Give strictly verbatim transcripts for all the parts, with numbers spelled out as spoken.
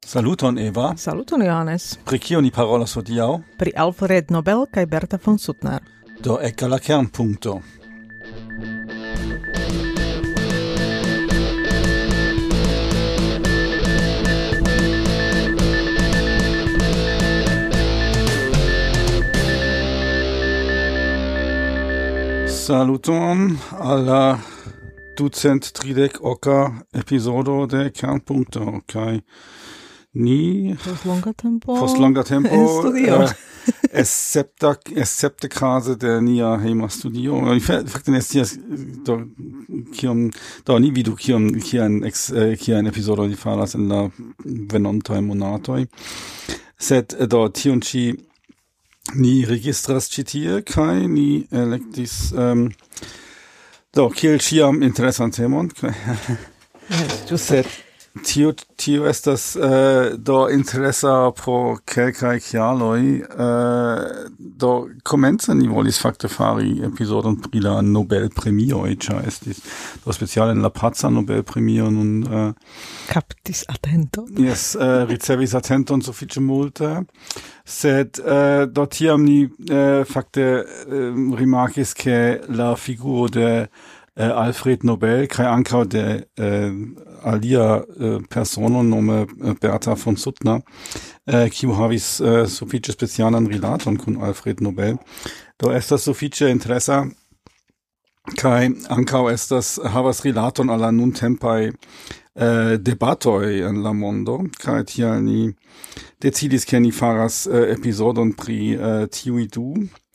Saluton Eva. Saluton Johannes. Pri kio ni parolas hodiaŭ? Pri Alfred Nobel kaj Berta von Suttner. Do eka la kernpunkto. Saluton alla ducent tridek oka episodo de Kernpunkto kaj ni post longa tempo post longa tempo en studio. Uh, escepta escepte case de nia hejma studio. Fakte ne scias do kiom do ni vidu kiom kian ex kian epizodo ni faras en la venontaj monatoj. Sed do tion ĉi ni registras ĉi tie kaj ni elektis um, do kiel ĉiam interesan temon. Sed tio tio estas uh, do interesa pro kelkaj kialoj. Uh, do komence ni volis fakte fari epizodon pri la Nobel-premioj, ĉar estis do speciale en la paca Nobel-premio nun uh, captis atento. Yes, uh, ricevis atenton sufiĉe multe. Sed uh, do tiam ni uh, fakte uh, rimarkis ke la figuro de uh, Alfred Nobel kaj ankaŭ de uh, alia uh, persono nome uh, Berta von Suttner, uh, kiu havis uh, sufiĉe specialan rilaton kun Alfred Nobel. Do estas sufiĉe interesa kaj ankaŭ estas havas rilaton al la nuntempaj uh, debatoj en la mondo, kaj tial ni decidis ke ni faras uh, episodon pri uh, tiuj du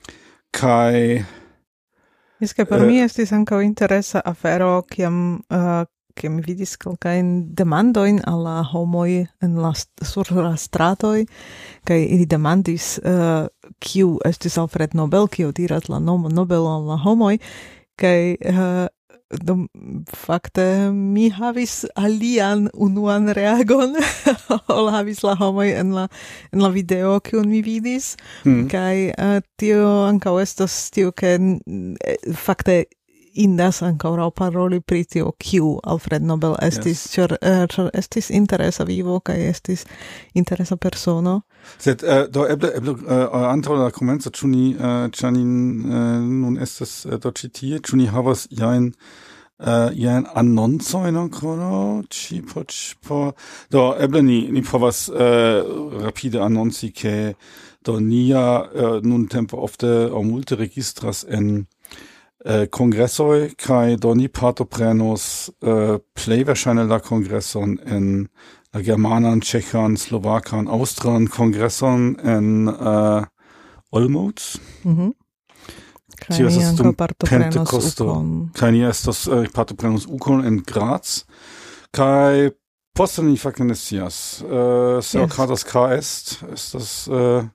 kaj Es que per uh, mi estis ankaŭ interesa afero kiam uh, che mi vidis kelkajn demandojn al la homoj en la sur la stratoj kaj ili demandis uh, kiu estis Alfred Nobel, kiu diras la nomo Nobel al la homoj kaj uh, do fakte mi havis alian unuan reagon ol havis la homoj en la en la video kiun mi vidis mm. kaj uh, tio ankaŭ estas tio ke fakte indas ankaŭ paroli pri tio kiu Alfred Nobel estis, ĉar yes. uh, estis interesa vivo kaj estis interesa persono. Sed uh, do eble eble uh, antaŭ la komenco ĉu ni uh, ĉar ni uh, nun estas uh, do ĉi tie, ĉu ni havas jajn uh, jajn anoncojn ankoraŭ ĉi por por do eble ni ni povas uh, rapide anonci ke do nia uh, nuntempe ofte aŭ multe registras en Uh, kongressoj kaj do ni partoprenos uh, plej verŝajne la kongreson en la germanan, ĉeĥan, slovakan, aŭstran kongreson en uh, Olomouc. Mhm. Kaj Tio ni estas ankaŭ dum partoprenos Pentekosto. ukon. Kaj ni estos uh, partoprenos ukon en Graz. Kaj poste ni fakte ne scias. Uh, se Yes. okazas ka est, estas uh,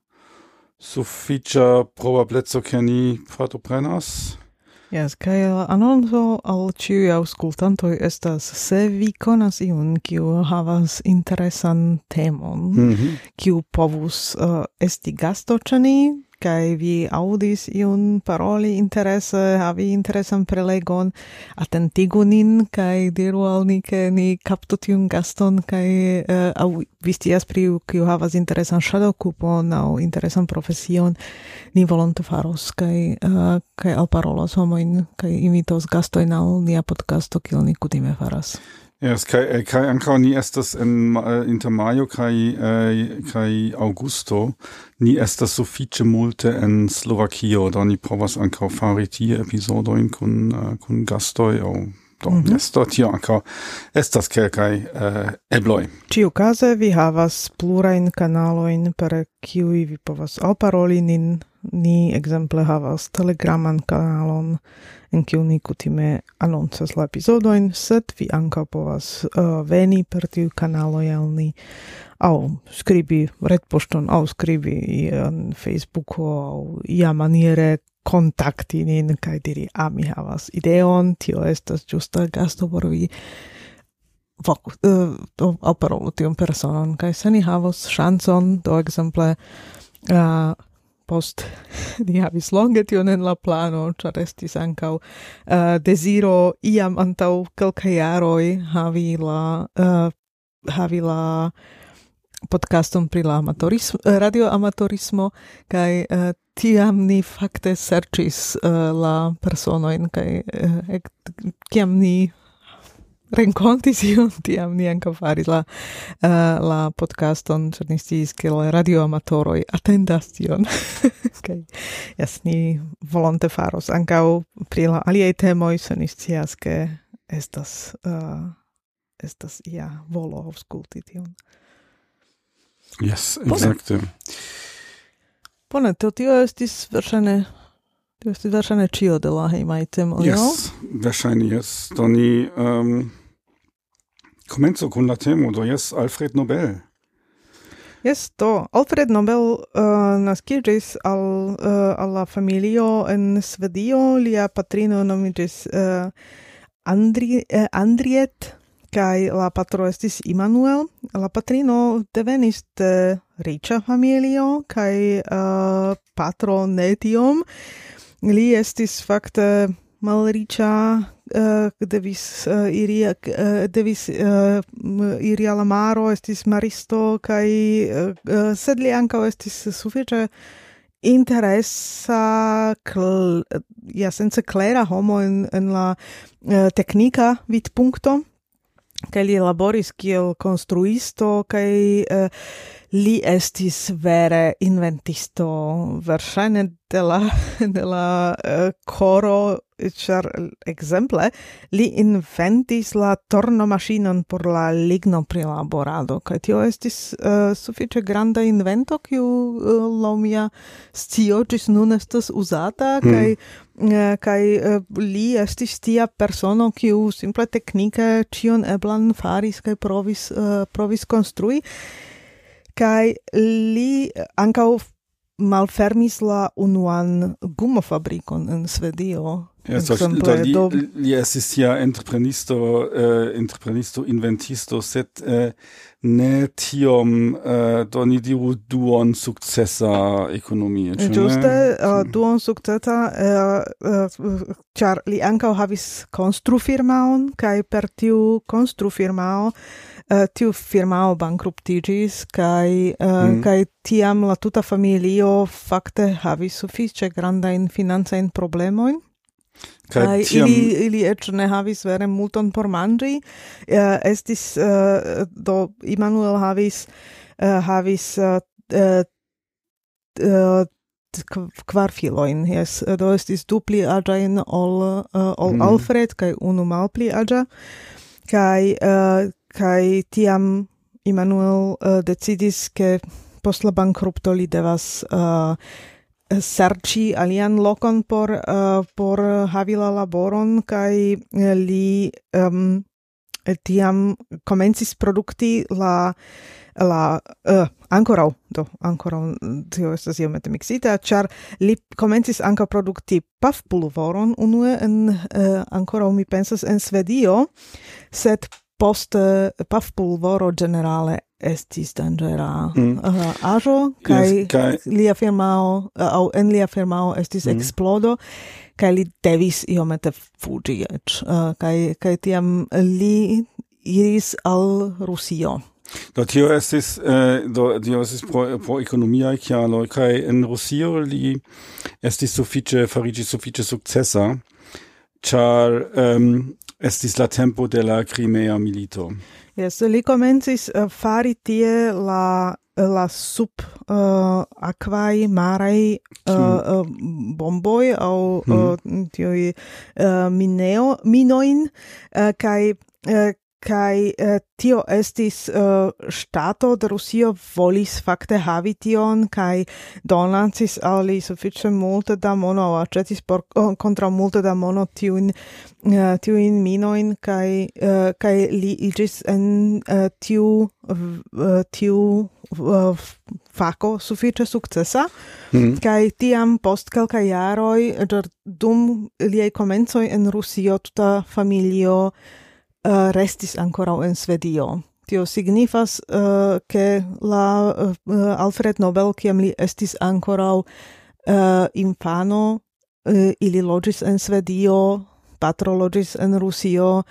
sufiĉa probableco ke ni partoprenas. Yes, kaj la anonco al ĉiuj aŭskultantoj estas, se vi konas iun, kiu havas interesan temon, Mm-hmm. kiu povus uh, esti gasto ĉe ni, kaj vi aŭdis iun paroli interese, havi interesan prelegon, atentigu nin kaj diru al ni, ke ni kaptu tiun gaston, kaj uh, aŭ vi scias pri iu, kiu havas interesan ŝatokupon aŭ interesan profesion, ni volonte faros kaj uh, kaj alparolos homojn kaj invitos gastojn al nia podcasto, kiel ni kutime faras. Yes, kai kai ankaŭ ni estas en uh, inter majo kaj uh, kaj aŭgusto ni estas sufiĉe multe en Slovakio, do ni povas ankaŭ fari tie epizodojn kun uh, kun gastoj aŭ do mm-hmm. yes, do tio ankaŭ estas kelkaj uh, ebloj. Ĉiukaze vi havas plurajn kanalojn per kiuj vi povas alparoli nin. Ni ekzemple havas telegraman kanalon en kiu ni kutime anoncas la epizodojn, sed vi ankaŭ povas uh, veni per tiu kanaloj al ni aŭ skribi retpoŝton aŭ skribi en Facebooko aŭ iamaniere kontakti nin kaj diri, a mi havas ideon, tio estas ĝusta gasto por vi. Fokus, uh, do alparolu tiun personon, kaj se ni havos ŝancon, do ekzemple uh, post ni havis longe tion en la plano, ĉar estis ankaŭ uh, deziro iam antaŭ kelkaj jaroj havi la uh, havi la podcaston pri la amatorismo, radioamatorismo, kaj uh, tiam ni fakte serĉis uh, la personojn, kaj uh, kiam ni renkontis iun, tiam ni ankaŭ faris la, uh, la podcaston, ĉar ni sciis, ke la radioamatoroj atendas tion. Kaj jes, ni volonte faros ankaŭ pri la aliaj temoj, se ni scias, ke estas uh, estas ia volo aŭskulti tion. Yes, exacte. Bone, to tio estis verŝajne tio estis verŝajne ĉio de la hejmaj temoj, no? Yes, verŝajne yes. Do ni um, komenco kun la temo, do yes, Alfred Nobel. Yes, do Alfred Nobel uh, naskiĝis al, uh, al la familio en Svedio, lia patrino nomiĝis uh, Andri, uh, Andriet, kaj la patro estis Immanuel. La patrino devenis de riĉa familio, kaj uh, patro ne tiom. Li estis fakte malriĉa, uh, devis uh, iri uh, devis uh, iri al la maro, estis maristo, kaj uh, uh, sed li ankaŭ estis sufiĉe interesa, cl- ja, sense klera homo en, en la uh, teknika vidpunkto. Kaj li laboris kiel konstruisto, kaj uh, li estis vere inventisto, verŝajne de la, de la uh, koro, ĉar ekzemple li inventis la tornomaŝinon por la ligno prilaborado, kaj tio estis uh, sufiĉe granda invento, kiu uh, laŭ mia scio ĝis nun estas uzata, mm. kaj Uh, kaj uh, li estis tia persono, kiu simple teknike ĉion eblan faris kaj provis, uh, provis konstrui. Kaj li ankaŭ malfermis la unuan gumofabrikon en Svedio. Ja, so, do, li, do... li estis tia entreprenisto, uh, entreprenisto, inventisto, sed uh, ne tiom, uh, do ni diru duon sukcesa ekonomie. Ĝuste, uh, duon sukcesa, uh, uh, ĉar li ankaŭ havis konstrufirmaon, kaj per tiu konstrufirmao Uh, tiu firmao bankruptiĝis, kaj uh, mm. kaj tiam la tuta familio fakte havis sufiĉe grandajn financajn problemojn. Kaj tiam... ili, ili eĉ ne havis vere multon por manĝi. Uh, estis, uh, do Immanuel havis, uh, havis uh, uh, uh, kvar filojn, yes. Do estis du pli aĝajn ol, uh, ol mm. Alfred, kaj unu malpli aĝa. Kaj uh, kaj tiam Immanuel uh, decidis, ke post la bankrupto li devas uh, serĉi alian lokon por, uh, por havi la laboron, kaj uh, li um, tiam komencis produkti la la uh, ankoraŭ do ankoraŭ tio estas iomete miksita, ĉar li komencis ankaŭ produkti pafpulvoron unue en uh, ankoraŭ mi pensas en Svedio, sed post uh, pafpulvoro generale estis danĝera mm. uh, aĵo, kaj yes, kai... lia firmao aŭ uh, en lia firmao estis mm. eksplodo, kaj li devis iomete fuĝi eĉ, uh, kaj kaj tiam li iris al Rusio. Do tio estis, eh, do tio estis pro, pro ekonomiaj kialoj, kaj en Rusio li estis sufiĉe fariĝis sufiĉe sukcesa, ĉar um, estis la tempo de la Crimea milito. Yes, li komencis uh, fari tie la la sub uh, akvaj maraj uh, uh, bomboj aŭ hmm. uh, tioj uh, mineo minojn uh, kaj uh, kaj uh, tio estis uh, ŝtato de Rusio volis fakte havi tion kaj donacis al li sufiĉe multe da mono aŭ aĉetis por uh, kontraŭ multe da mono tiujn uh, tiujn minojn kaj uh, kaj li iĝis en uh, tiu uh, tiu uh, fako sufiĉe sukcesa mm. kaj tiam post kelkaj jaroj dum liaj komencoj en Rusio tuta familio Uh, restis ankoraŭ en Svedio. Tio signifas, uh, ke la uh, Alfred Nobel, kiam li estis ankoraŭ uh, infano, uh, ili loĝis en Svedio, patro loĝis en Rusio,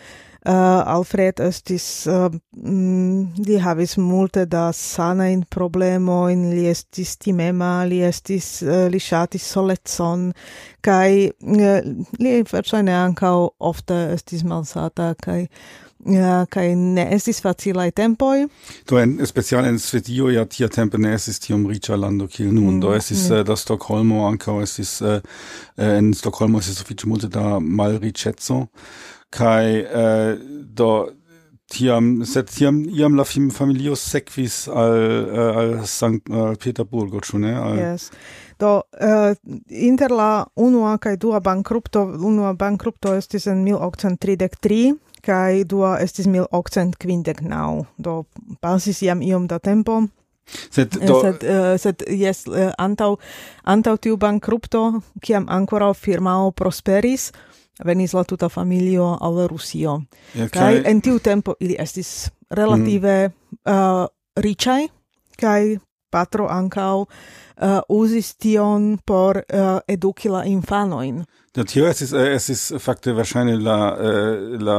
Alfred estis uh, mm, li havis multe da sanajn problemojn, li estis timema, li estis uh, li ŝatis solecon kaj uh, li verŝajne ankaŭ ofte estis malsata kaj ja, kaj ne estis facilaj tempoj. Do en speciale en Svedio ja tia tempe ne estis tiom riĉa lando kiel nun. Mm, do estis mm. uh, da Stokholmo ankaŭ estis uh, en Stokholmo estis sufiĉe multe da malriĉeco kaj uh, do tiam sed tiam iam la familio sekvis al uh, al Sankt al Peterburgo, ĉu ne? Al... Yes. Do uh, inter la unua kaj dua bankrupto, unua bankrupto estis en mil okcent tridek tri kaj dua estis mil okcent kvindek naŭ. Do pasis jam iom da tempo. Sed, do... sed, uh, sed yes, uh, antaŭ antaŭ tiu bankrupto, kiam ankoraŭ firmao prosperis, venis la tuta familio al Rusio. Ja, kaj en tiu tempo ili estis relative mm. uh, riĉaj kaj patro ankaŭ uh, uzis tion por uh, eduki la infanojn. Ja, tio estis, estis fakte verŝajne la, la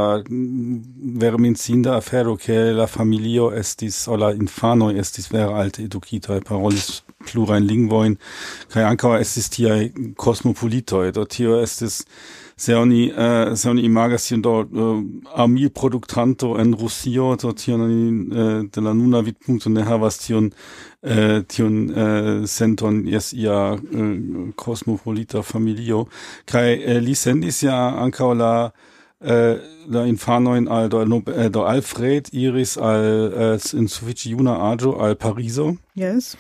vere menciinda afero, ke la familio estis, o la infanoj estis vere alte edukitoj, parolis plurajn lingvojn, kaj ankaŭ estis tiaj kosmopolitoj. Do tio estis se oni uh, se oni imagas tion do uh, armilproduktanto en Rusio, do tion oni uh, de la nuna vidpunkto ne havas tion uh, tion uh, senton jes ia uh, kosmopolita familio, kaj uh, li sendis ja ankaŭ la uh, la infanojn al do, uh, do Alfred iris al uh, in sufiĉe juna aĝo al Parizo. Yes.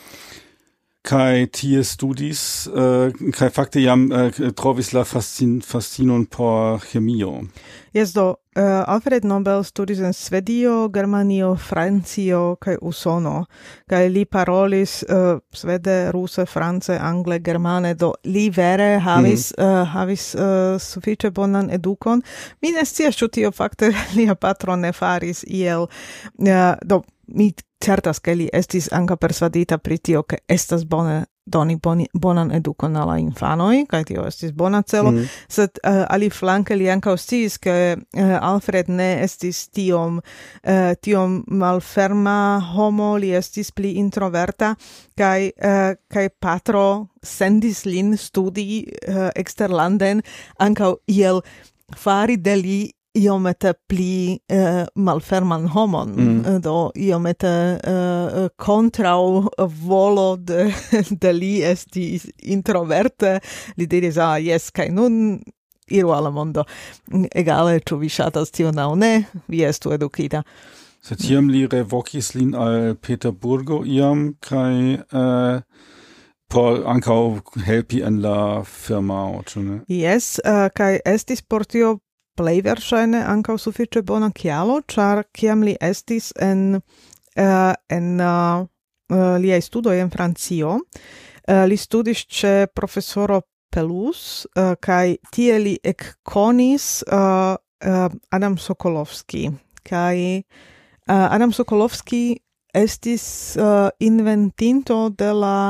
Kai tie studis uh, kai fakte jam uh, trovis la fascin fascinon por chemio. Yes, do uh, Alfred Nobel studis en Svedio, Germanio, Francio kaj Usono. Kaj li parolis uh, svede, ruse, france, angle, germane, do li vere havis mm. uh, havis uh, sufiĉe bonan edukon. Mi ne scias, ĉu tio fakte lia patro ne faris iel. Uh, do mi certas che li estis anca persuadita pri tio che estas bone doni boni, bonan edukon alla infanoi, kai tio estis bona celo, mm. sed uh, ali flanke li anca sciis che uh, Alfred ne estis tiom uh, tiom malferma homo, li estis pli introverta, kai uh, kai patro sendis lin studi uh, exterlanden anca iel fari de li iomete pli uh, malferman homon, mm. do iomete uh, kontraŭ volo de, de li esti introverte, li diris, ah, jes, kaj nun iru al la mondo. Egale, ĉu vi ŝatas tion aŭ ne, vi estu edukita. Sed tiam li revokis lin al Peterburgo iam, kaj uh, por ankaŭ helpi en la firmao, ĉu ne? Yes, uh, kaj estis por tio plej verŝajne ankaŭ sufiĉe bona kialo, ĉar kiam li estis en uh, en uh, uh, liaj studoj en Francio, uh, li studis ĉe profesoro Pelus, uh, kaj tie li ekkonis uh, uh, Adam Sokolovski. Kaj uh, Adam Sokolovski estis uh, inventinto de la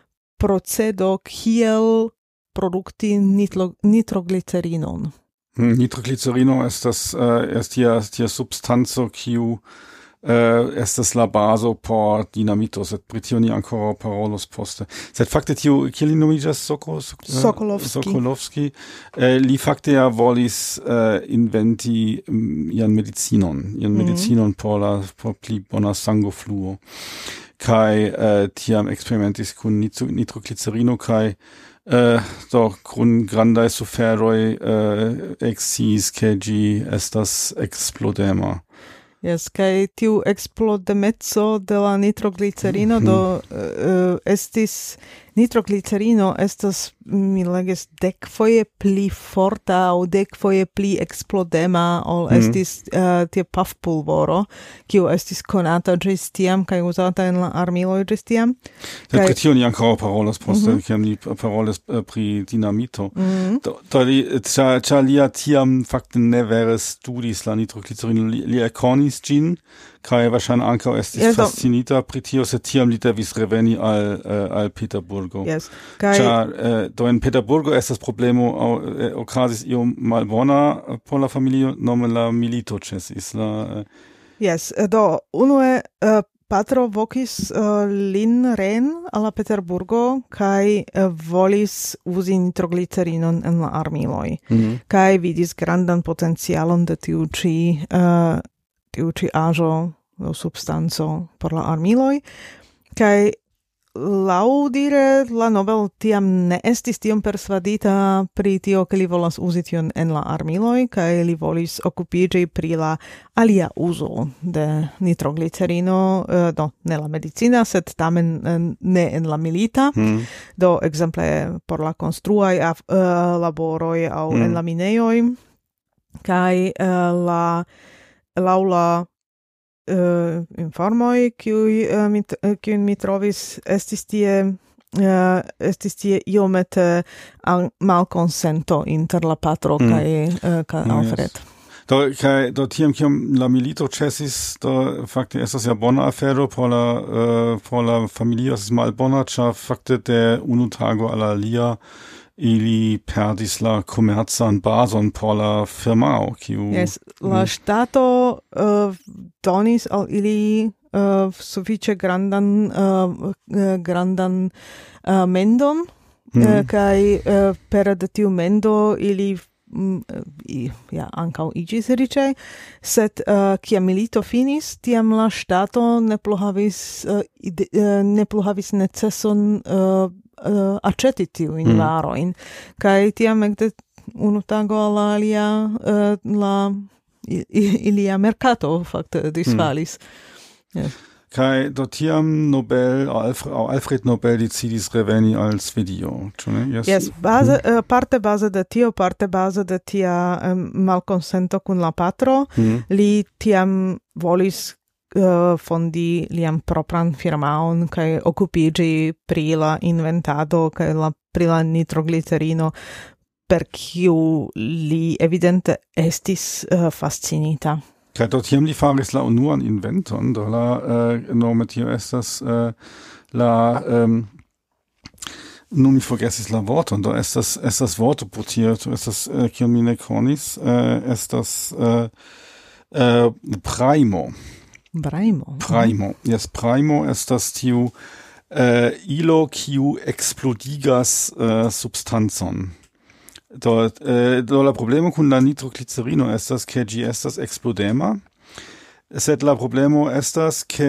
procedo kiel produkti nitro, nitroglicerinon. Nitroglicerino estas uh, tia, tia substanco kiu uh, estas la bazo por dinamito, sed pri tio ni ankoraŭ parolos poste. Sed fakte tiu, kiel li nomiĝas, Soko, so, uh, Sokolovski. Sokolovski, uh, li fakte ja volis uh, inventi um, ian medicinon, ian mm. medicinon por la por pli bona sangofluo. Kai uh, tiam experimentis kun nitroglicerino kai Uh, do grund grandai suferoi uh, exis che gi estas explodema. Yes, kai tiu explodemezzo de la nitroglicerino mm-hmm. do uh, estis nitroglicerino estas mi legis dek foje pli forta aŭ dek foje pli explodema ol mm. estis uh, tie pafpulvoro, kiu estis konata ĝis tiam kaj uzata en la armiloj ĝis tiam. Kaj pri tio ni ankaŭ parolas poste, mm-hmm. kiam ni parolas uh, pri dinamito. Mm-hmm. Do, do li ĉar lia tiam fakte ne vere studis la nitroglicerino, li, li ekkonis fascinis gin, kai wahrscheinlich ankaŭ estis Yes, do- fascinita pri tio, sed tiam li devis reveni al uh, al Peterburgo. Yes. Kai Ĉar uh, do en Peterburgo estas problemo aŭ uh, okazis iom malbona uh, por la familio, nome la milito ĉesis. La uh, Yes, do unue uh, patro vokis uh, lin ren alla Peterburgo kai uh, volis uzi nitroglicerinon en la armiloj. mm-hmm. Kai vidis grandan potencialon de tiu ĉi uh, tiu ĉi aĵo o substanco por la armiloj. Kai laŭdire la Nobel tiam ne estis tiom persvadita pri tio, ke li volas uzi tion en la armiloj, kaj li volis okupiĝi pri la alia uzo de nitroglicerino, uh, do ne la medicina, sed tamen uh, ne en la milita, mm. do ekzemple por la konstruaj uh, laboroj aŭ Mm. en la minejoj, kaj uh, la laŭ la Uh, informoj kiuj uh, mi, uh, kiujn mi trovis estis tie uh, estis tie iomete uh, malkonsento inter la patro Mm. kaj uh, kaj No, Alfred. Do, kai, do tiam kiam la milito ĉesis, do fakte estas ja bona afero por la uh, por la familio, estas malbona, ĉar fakte de unu tago al la alia ili perdis la komercan bazon por la firmao, kiu Yes, la ŝtato uh, donis al ili uh, sufiĉe grandan uh, uh, grandan uh, mendon Mm. uh, kaj uh, per de tiu mendo ili mm, i, ja ankaŭ iĝis riĉaj, sed uh, kiam milito finis, tiam la ŝtato ne plu havis uh, ide, uh, ne plu havis neceson uh, uh, aĉeti tiujn Mm. varojn, kaj tiam ekde unu tago al la alia uh, la i- i- ilia merkato fakte disfalis. Yes. Kai do tiam Nobel, Alfred, Alfred Nobel decidis reveni al Svedio, ĉu ne? Yes. Yes, base, uh, parte base de tio, parte base de tia um, malkonsento kun la patro, Mm. li tiam volis uh, fondi lian propran firmaon kaj okupiĝi pri la inventado kaj la pri la nitroglicerino, per kiu li evidente estis uh, fascinita. Kai do tiam li faris la unuan inventon, do la uh, nome tio estas uh, la um, nun mi forgesis la vorton, do estas estas vorto por tio, do estas uh, kiam mi ne konis, uh, estas uh, uh, Primo. Braimo. Primo. Yes, Primo estas tiu uh, ilo kiu explodigas uh, substancon. Do, uh, do la problemo kun la nitroglicerino estas ke ĝi estas eksplodema, sed la problemo estas ke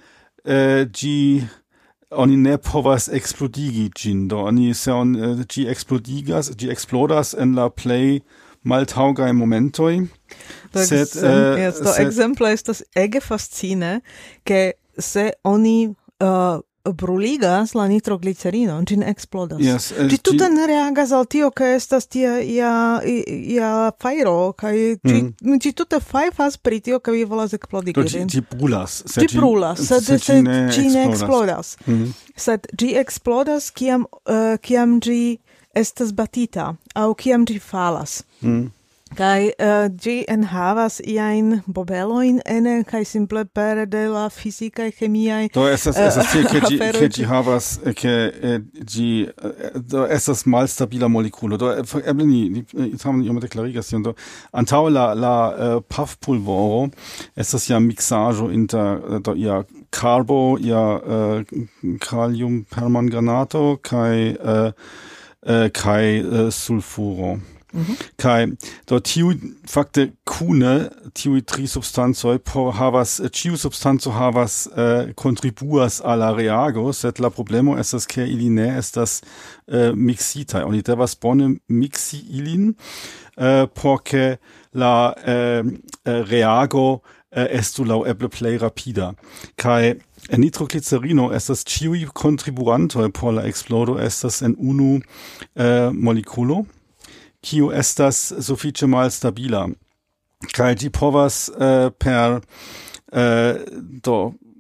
uh, ĝi oni ne povas eksplodigi ĝin. Do oni se on uh, ĝi eksplodigas, ĝi eksplodas en la plej maltaŭgaj momentoj. Do, Sed, exem- eh, yes, do sed- exemple estas ege fascine, ke se oni uh, bruligas la nitroglicerino, ĝin eksplodas. Yes, eh, Ĝi tute ĝi- ne reagas al tio, ke estas tia ia, ia fajro, kaj ĝi Mm. ĝi tute fajfas pri tio, ke vi volas do eksplodigi ĝi ĝin. ĝi brulas, sed Ĝi brulas, sed sed sed ĝi ne eksplodas. Mhm. Sed ĝi eksplodas kiam uh, kiam ĝi estas batita aŭ kiam ĝi falas. Mhm. Kai uh, ĝi enhavas iajn bobelojn ene kaj simple pere de la fizikaj kemiaj Do estas Eh, estas tie ke ĝi aferoj, ke ĝi havas eh, ke eh, ĝi eh, do estas malstabila molekulo. Do eh, eble ni ni ni tamen iomete klarigas tion. Do antaŭ la la uh, pafpulvoro estas ja miksaĵo inter eh, do ia karbo, ia uh, kaliumpermanganato kaj uh, uh, kaj uh, sulfuro. Kai do tiu fakte kune tiu tri substancoj por havas ĉiu substanco havas uh, kontribuas al la reago, sed la problemo estas ke ili ne estas uh, mixitaj. Oni devas bone mixi ilin uh, por ke la uh, uh, reago uh, estu laŭeble plej rapida. Kai nitroglicerino estas ĉiuj kontribuantoj por la eksplodo estas en unu uh, molekulo, kiu estas sufiĉe malstabila, kaj ĝi povas uh, per uh, do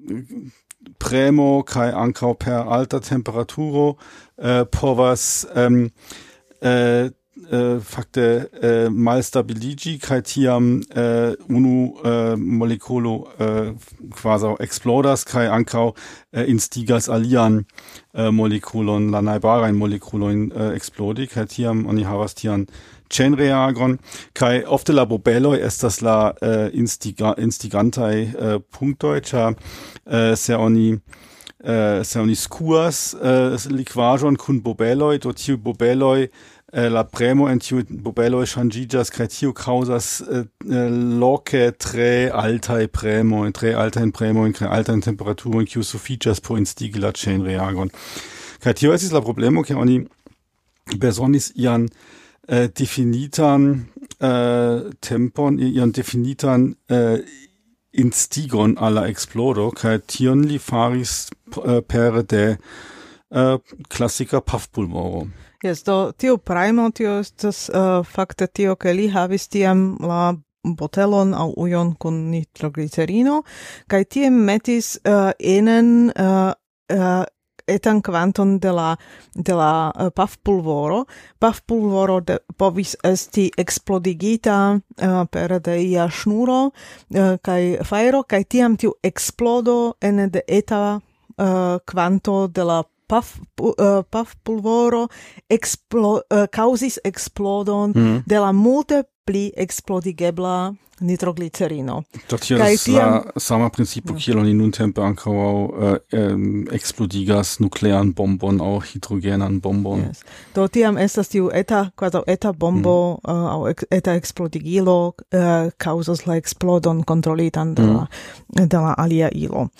premo kaj ankaŭ per alta temperaturo uh, povas um, uh, uh, fakte uh, malstabiligi kaj tiam uh, unu uh, molekulo uh, quasi explodas kaj ankaŭ uh, instigas alian uh, molekulon la najbarajn molekulojn uh, explodi kaj tiam oni havas tian chain reagon kai ofte la bobeloj estas la uh, instiga, instigantaj uh, punktoj ĉar uh, se oni uh, se oni skuas uh, likvaĵon kun bobeloj do tiu bobeloj uh, la premo en tiu bobeloj ŝanĝiĝas kaj tio kaŭzas uh, uh, loke tre altaj premoj tre altajn premojn kaj altajn temperaturojn kiu sufiĉas por instigi la chain reagon kaj tio estis la problemo ke oni bezonis ian Uh, definitan uh, tempon, ian definitan uh, instigon alla explodo, kaj tion li faris uh, per de uh, klasika pafpulvoro. Yes, do tio primo, tio estas uh, fakte tio, ke li havis tiam la botelon au ujon kun nitroglicerino, kaj tiem metis uh, enen uh, uh, etan kvanton de la de la uh, pafpulvoro. Pafpulvoro de, povis esti explodigita uh, per de ia ŝnuro uh, kaj fajro kaj tiam tiu explodo ene de eta uh, kvanto de la paf uh, pafpulvoro explo uh, caŭzis explodon mm. de la multe pli explodigebla nitroglicerino. Do tio estas la sama principo kiel oni nuntempe ankaŭ uh, um, explodigas nuklean bombon aŭ hidrogenan bombon. Yes. Do tiam estas tiu eta kvazaŭ eta bombo mm. uh, aŭ ex, eta explodigilo uh, kaŭzas la eksplodon kontrolitan de la mm. de la alia ilo.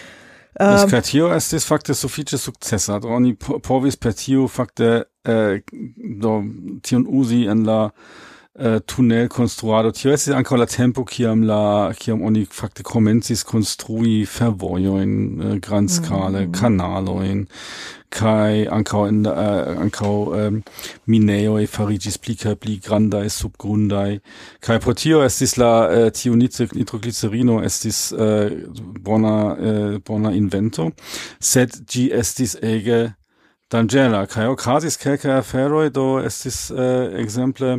Uh, kaj tio estis fakte sufiĉe sukcesa. Do oni po, povis per tio fakte uh, do tion uzi en la Uh, tunnel konstruado. Tio estis ankaŭ la tempo kiam la kiam oni fakte komencis konstrui fervojojn uh, grandskale, mm. kanalojn kaj ankaŭ en uh, ankaŭ um, minejoj fariĝis pli kaj pli grandaj subgrundaj. Kaj pro tio estis la uh, tiu nitroglicerino estis uh, bona uh, bona invento, sed ĝi estis ege danĝera. Kaj okazis kelkaj aferoj, do estis uh, ekzemple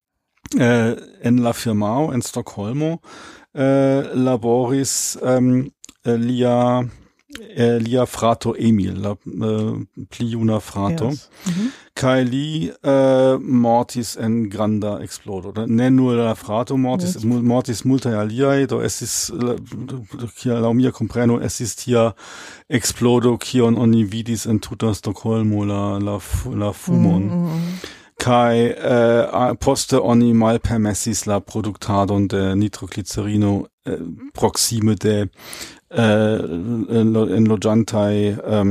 Uh, en la firmao en Stokholmo uh, laboris um, lia uh, lia frato Emil, la uh, pli juna frato, yes. mm-hmm. kaj li uh, mortis en granda explodo. Ne nur la frato mortis, yes. mortis multaj aliaj, do estis, kia laŭ mia kompreno, estis tia explodo, kion oni vidis en tuta Stokholmo, la, la, la fumon. Mm-hmm. Kai uh, poste oni malpermesis la produktadon de nitroglicerino uh, proxime de uh, en loĝantaj um,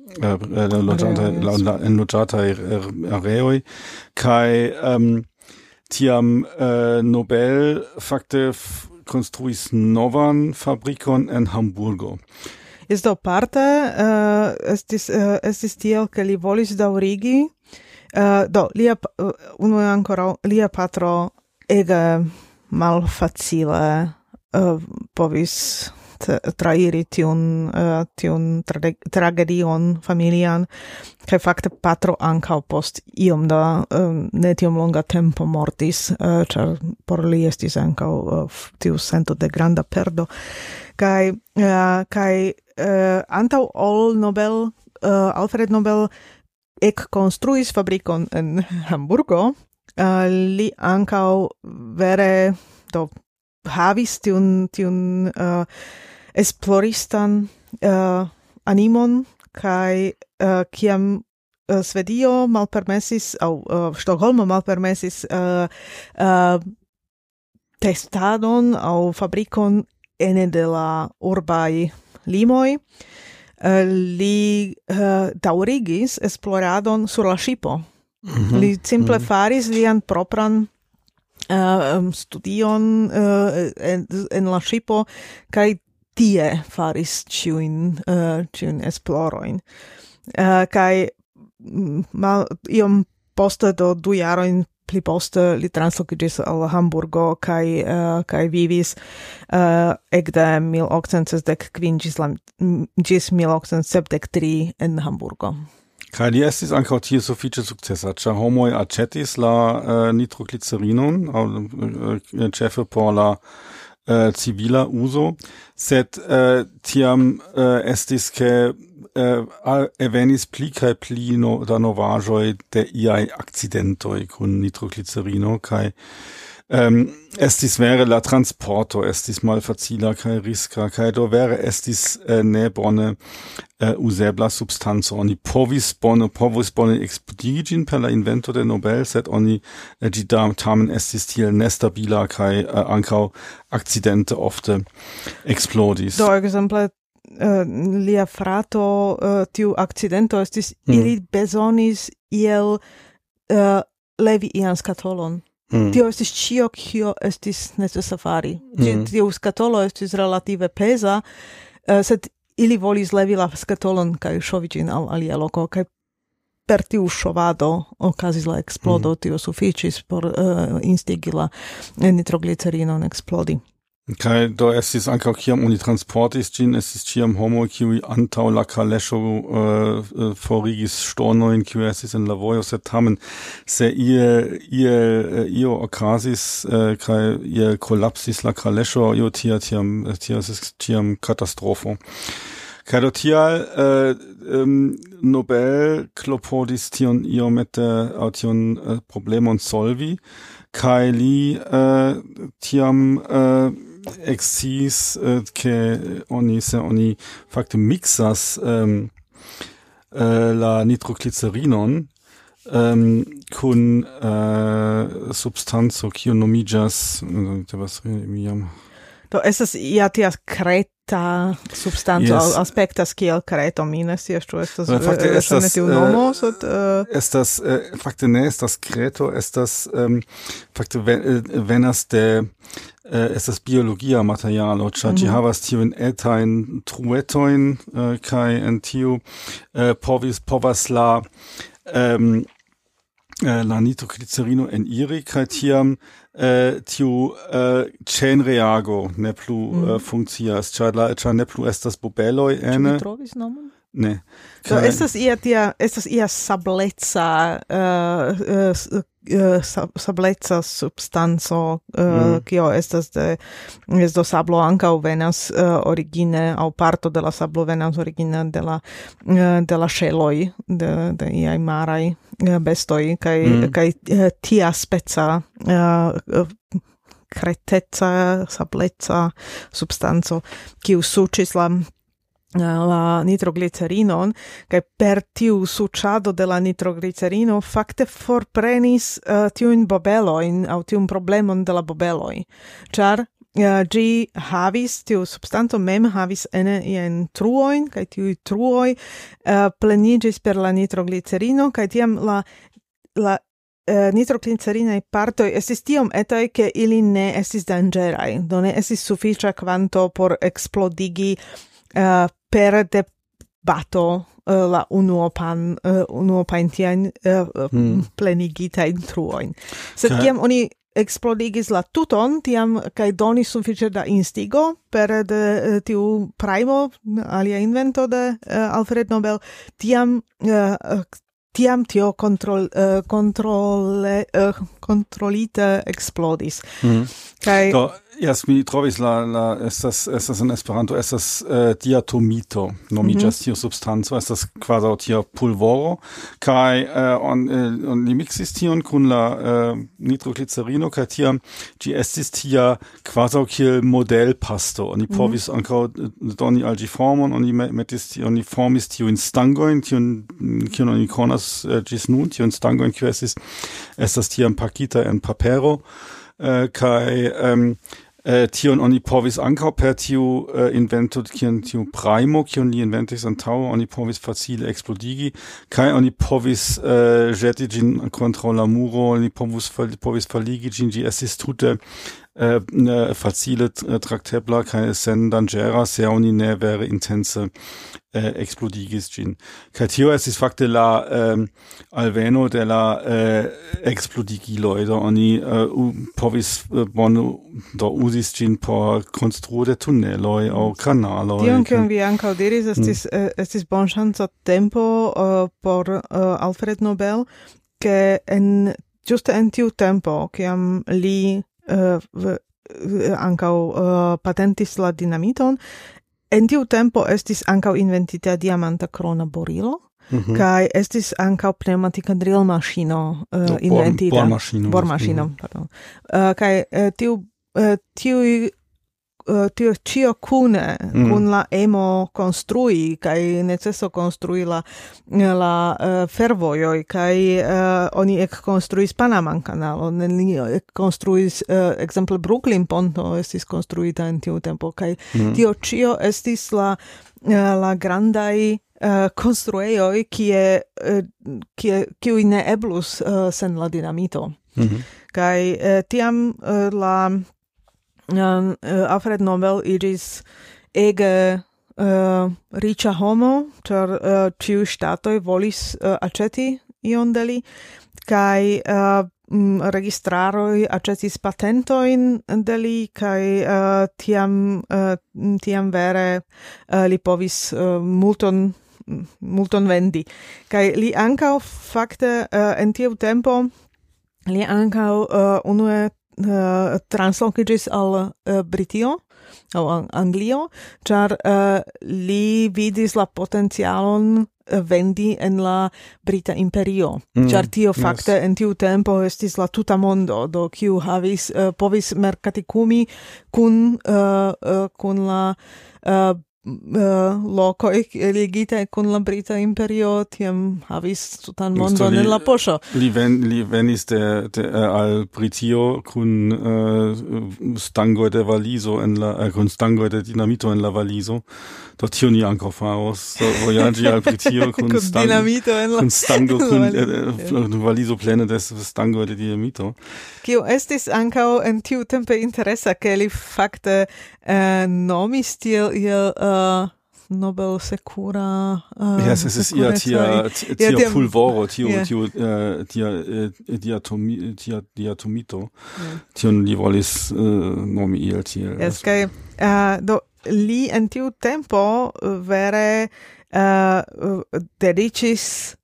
en loĝataj areoj kai um, tiam uh, Nobel fakte konstruis novan fabrikon en Hamburgo. Isto parte uh, estis uh, estis tiel ke li volis daŭrigi. Uh, do, lia, uh, uno ancora, lia patro ege malfacile uh, povis trairi tiun, uh, tiun tra tragedion familian, kaj fakte patro ankaŭ post iom da um, ne tiom longa tempo mortis, uh, ĉar por li estis ankaŭ uh, tiu sento de granda perdo. Kaj, uh, kaj uh, antaŭ ol Nobel, uh, Alfred Nobel ek konstruis fabrikon en Hamburgo, uh, li ankaŭ vere do havis tiun tiun uh, esploristan uh, animon kaj uh, kiam uh, Svedio malpermesis aŭ uh, Stokholmo malpermesis uh, uh, testadon aŭ fabrikon ene de la urbaj limoj. Uh, li uh, daŭrigis esploradon sur la ŝipo. Mm-hmm. Li simple mm-hmm. faris lian propran uh, studion uh, en, en la ŝipo kaj tie faris ĉiujn uh, ĉiujn esplorojn. Uh, kaj mal, iom poste do du jarojn pli poste li translokiĝis al Hamburgo kaj uh, kaj vivis uh, ekde mil okcent sesdek kvin ĝis la ĝis mil okcent sepdek tri en Hamburgo. Kai li estis ankaŭ tie sufiĉe sukcesa, ĉar homoj aĉetis la uh, nitroglicerinon, uh, ĉefe por la uh, civila uzo, sed uh, tiam uh, estis ke uh, evenis pli kaj pli no, da novaĵoj de iaj akcidentoj kun nitroglicerino kaj Um, estis vere la transporto estis malfacila kaj riska kaj do vere estis uh, ne bone uh, uzebla substanco. Oni povis bone povis bone eksplodigi ĝin per la invento de Nobel, sed oni uh, ĝi tamen estis tiel nestabila kaj uh, ankaŭ akcidente ofte eksplodis. Do ekzemple uh, lia frato uh, tiu akcidento estis hmm. ili bezonis iel uh, levi ian skatolon. Mm. Tio estis cio kio estis necesa fari. Mm. Tio skatolo estis relative peza, uh, sed ili volis levi la skatolon kaj ŝovi ĝin al alia loko, kaj per tiu ŝovado okazis la eksplodo, mm. tio sufiĉis por uh, instigi la nitroglicerinon eksplodi. Kai do estis ankaŭ kiam oni transportis ĝin, estis ĉiam homoj kiuj antaŭ la kaleŝo uh, forigis ŝtonojn, kiuj estis en la vojo, sed tamen se ie ie io okazis uh, kaj ie kolapsis la kaleŝo, io tia tiam tia estis ĉiam katastrofo. Kaj do tial uh, um, Nobel klopodis tion iomete aŭ tion uh, problemon solvi, kaj li uh, tiam uh, exis uh, che oni se oni fakte mixas um, uh, la nitroglicerinon um, kun uh, substanco kiu nomiĝas uh, was mi jam do estas ia tia kreta substanco, yes. aspektas kiel kreto, mi ne scias ĉu estas fakte estas tiu nomo, sed uh, estas uh, fakte ne estas kreto, estas um, fakte venas de Uh, estas biologia materialo, ĉar ĝi mm-hmm. havas tiujn etajn truetojn uh, kaj en tiu uh, povis povas la um, uh, la nitroglicerino eniri kaj tiam uh, tiu uh, ĉenreago ne plu mm. uh, funkcias, ĉar la ĉar ne plu estas bubeloj ene. Ĉu vi trovis nomon? Ne. Do estas ia tia estas ia sableca uh, uh, uh, sableca substanco uh, kio mm. estas de es do sablo ankaŭ venas uh, origine aŭ parto de la sablo venas origine de la uh, de la ŝeloj de de iaj maraj uh, bestoj kaj mm. kaj uh, tia speca uh, kreteca sableca substanco kiu suĉis la la nitroglicerinon, kaj per tiu suĉado de la nitroglicerino fakte forprenis uh, tiujn bobelojn aŭ tiun problemon de la bobeloj, ĉar uh, ĝi havis, tiu substanco mem havis ene iajn truojn, kaj tiuj truoj uh, pleniĝis per la nitroglicerino, kaj tiam la la Uh, nitroglicerinaj partoj estis tiom etaj, ke ili ne estis danĝeraj, do ne estis sufiĉa kvanto por eksplodigi uh, per debato uh, la unuopan uh, unuopajn tiajn uh, hmm. plenigitajn truojn. Sed kiam okay. oni eksplodigis la tuton, tiam kaj donis sufiĉe da instigo per de uh, tiu primo, alia invento de uh, Alfred Nobel, tiam uh, tiam tio kontrol uh, kontrole uh, kontrolite explodis. Mm. Kai do jes mi trovis la la estas estas en Esperanto estas uh, diatomito nomiĝas mm-hmm. tiu substanco, estas kvazaŭ tia pulvoro kaj uh, on uh, on li miksis tion kun la uh, nitroglicerino kaj tiam ĝi estis tia kvazaŭ kiel modelpasto. Oni povis mm-hmm. ankaŭ doni al ĝi formon, oni metis oni formis tiujn stangojn, tiun kiun oni konas uh, ĝis nun, tiujn stangojn kiu estis estas tiam pakita en papero uh, kaj um, Uh, tion oni povis ankaŭ per tiu uh, invento kiun tiu primo kiun li inventis antaŭe oni povis facile eksplodigi kaj oni povis uh, ĵeti ĝin kontraŭ la muro, oni povus povis faligi ĝin, ĝi estis tute eh, facile tractebla kai sen dangera se oni ne vere intense eh, explodigis gin. Kai tio estis fakte la eh, alveno de la eh, explodigiloi, do oni eh, u, povis eh, bonu do usis gin por konstruo de tunneloi au kanaloi. Tion kion vi ankaŭ diris estis mm. eh, estis bonŝanco tempo uh, por uh, Alfred Nobel, ke en ĝuste en tiu tempo kiam li uh, v, ankaŭ uh, patentis la dinamiton, en tiu tempo estis ankaŭ inventita diamanta krona borilo, mm-hmm. kaj estis ankaŭ pneumatika drillmaŝino uh, no, inventita. Bormaŝino. Bormaŝino, mm-hmm. pardon. Uh, kaj uh, tiu uh, tiuj uh, tio cio kune mm. kun la emo konstrui kaj neceso konstrui la la uh, fervojoj kaj uh, oni ek konstruis Panaman kanalon, oni ek konstruis uh, ekzemple Brooklyn ponto estis konstruita en tiu tempo kaj mm. tio cio estis la uh, la grandaj Uh, konstruejoj kie uh, kie kiuj ne eblus uh, sen la dinamito. Mm-hmm. Kaj uh, tiam uh, la uh, Alfred Nobel iĝis ege uh, riĉa homo, ĉar uh, ĉiuj ŝtatoj volis uh, aĉeti ion de li, kaj uh, Mm, registraroj aĉetis patentojn de li kaj uh, tiam uh, tiam vere uh, li povis uh, multon multon vendi. Kaj li ankaŭ fakte uh, en tiu tempo li ankaŭ uh, unue uh, translokiĝis al uh, Britio aŭ Anglio, ĉar uh, li vidis la potencialon vendi en la Brita Imperio. Mm, Ĉar tio fakte yes. en tiu tempo estis la tuta mondo, do kiu havis uh, povis merkatikumi kun uh, uh, kun la uh, uh, lokoj ligite kun la Brita Imperio, tiam havis tutan mondon en la poŝo. Li, ven, li venis de, de, uh, al Britio kun uh, stangoj de valizo en la uh, kun stangoj de dinamito en la valizo. Do tio ni ankaŭ faros, do vojaĝi al Britio kun stang, dinamito en la kun stango kun uh, valizo plene de stangoj de dinamito. Kio estis ankaŭ en tiu tempe interesa, ke li fakte uh, nomis tiel iel uh, Nobel Secura uh, yes, es ist ihr tia tia ja, pulvoro tio yeah. tio uh, tia uh, diatomi tia diatomito yeah. tion li volis uh, nomi iel tiel. Yes, kaj uh, do li en tiu tempo vere uh, dediĉis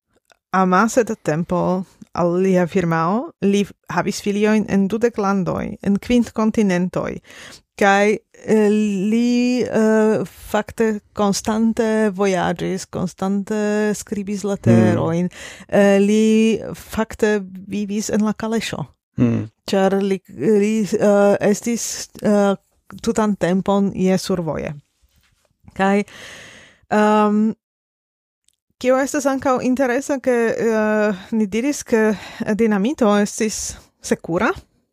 amase da tempo al lia firmao. Li havis filiojn en dudek landoj, en kvin kontinentoj. Kaj uh, li uh, fakte konstante vojaĝis, konstante skribis leterojn. Mm. Uh, li fakte vivis en la kaleŝo. Mm. Ĉar li, li uh, estis uh, tutan tempon je survoje. Kaj um, kio estas ankaŭ interesa, ke uh, ni diris, ke dinamito estis sekura,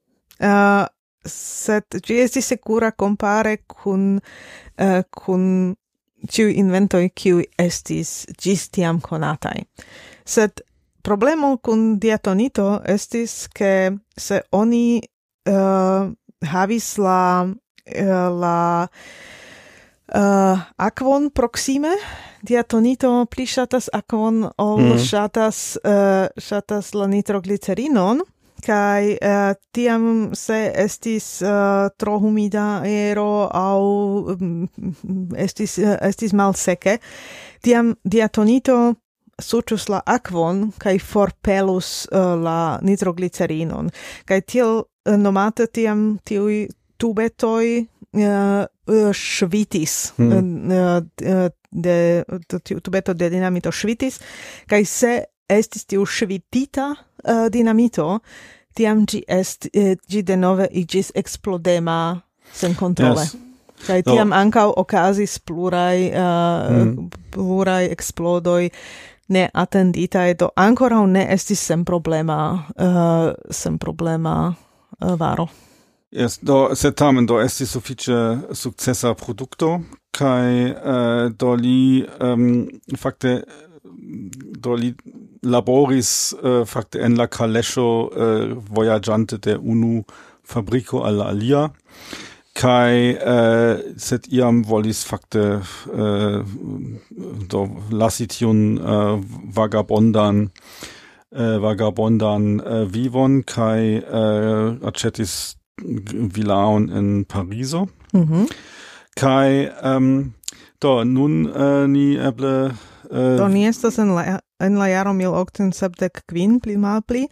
uh, sed ĝi estis sekura kompare kun uh, kun ĉiuj inventoj kiuj estis ĝis tiam konataj. Sed problemo kun diatonito estis, ke se oni uh, havis la la uh, akvon proksime, diatonito pli ŝatas akvon ol mm. ŝatas uh, ŝatas la nitroglicerinon, kaj uh, tiam se estis uh, tro humida aero aŭ um, estis uh, estis malseke, tiam diatonito suĉus la akvon kaj forpelus uh, la nitroglicerinon, kaj tiel uh, nomate tiam tiuj tubetoj uh, uh, švitis, hmm. uh, uh, de, de, tubeto de dinamito švitis, kaj se estis tiu švitita uh, dinamito, tiam ĝi est uh, ĝi denove iĝis eksplodema senkontrole. Yes. Kaj tiam oh. ankaŭ okazis pluraj uh, hmm. pluraj eksplodoj neatenditaj, do ankoraŭ ne estis senproblema uh, senproblema uh, varo. Yes, do sed tamen do estis sufiĉe sukcesa produkto kaj uh, do li um, fakte do li laboris uh, fakte en la kaleŝo uh, vojaĝante de unu fabrico alla alia. Kai äh, set iam volis fakte äh, do lasitiun äh, vagabondan äh, vagabondan äh, vivon kai äh, accetis villaon in Pariso. Mhm. Kai ähm, do nun äh, ni eble äh, do ni estas en la en la jaro mil okcent sepdek kvin pli malpli.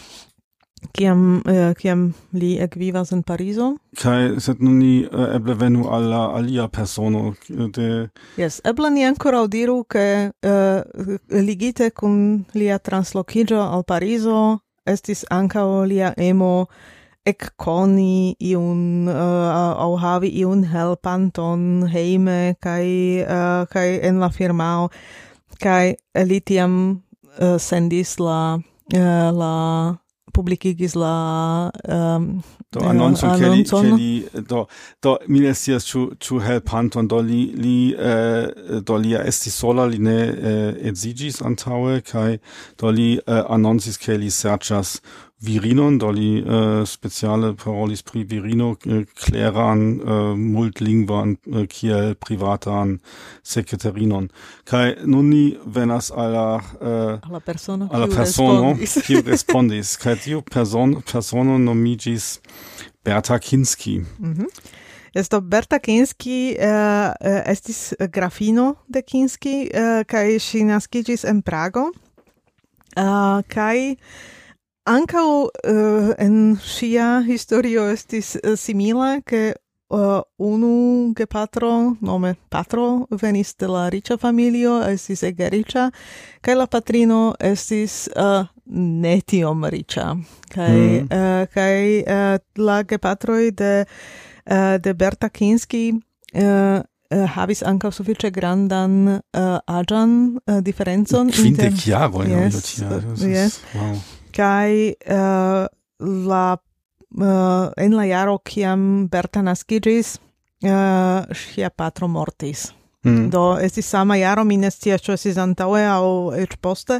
Kiam uh, kiam li ekvivas en Parizo? Kai sed nun ni uh, eble venu alla alia persono de Yes, eble ni ancora diru ke uh, ligite kun lia translokiĝo al Parizo estis ankaŭ lia emo ekkoni iun uh, aŭ havi iun helpanton hejme kaj uh, kaj en la firmao kaj li tiam uh, sendis la uh, la publikigis la um, do annonzon uh, kelli kelli do do mi estis ĉu ĉu helpanton do li li uh, do lia estis sola li ne uh, edziĝis antaŭe kaj do li uh, annoncis ke li serĉas virinon, do li uh, speciale parolis pri virino uh, kleran uh, multlingvan uh, kiel privatan sekreterinon. Kaj nun ni venas alla uh, alla persono alla persono kiu respondis. Kaj tiu person persono nomiĝis Berta Kinski. Mhm. Esto Berta Kinski uh, uh, estis grafino de Kinski uh, kaj ŝi naskiĝis en Prago. Uh, kaj Ancau uh, en sia historio estis uh, simila che uh, unu gepatro, nome patro, venis de la riĉa familio, estis ege riĉa, kaj la patrino estis uh, ne tiom riĉa. Kaj mm. uh, kaj uh, la gepatroj de uh, de Berta Kinski uh, uh, havis ankaŭ sufiĉe grandan uh, aĝan uh, diferencon. Kvindek jaroj. Yes, yes. Wow. Kai uh, la uh, en la jaro kiam Berta naskiĝis uh, ŝia patro mortis. Mm. Do estis sama jaro, mi ne scias ĉu estis antaŭe aŭ eĉ poste.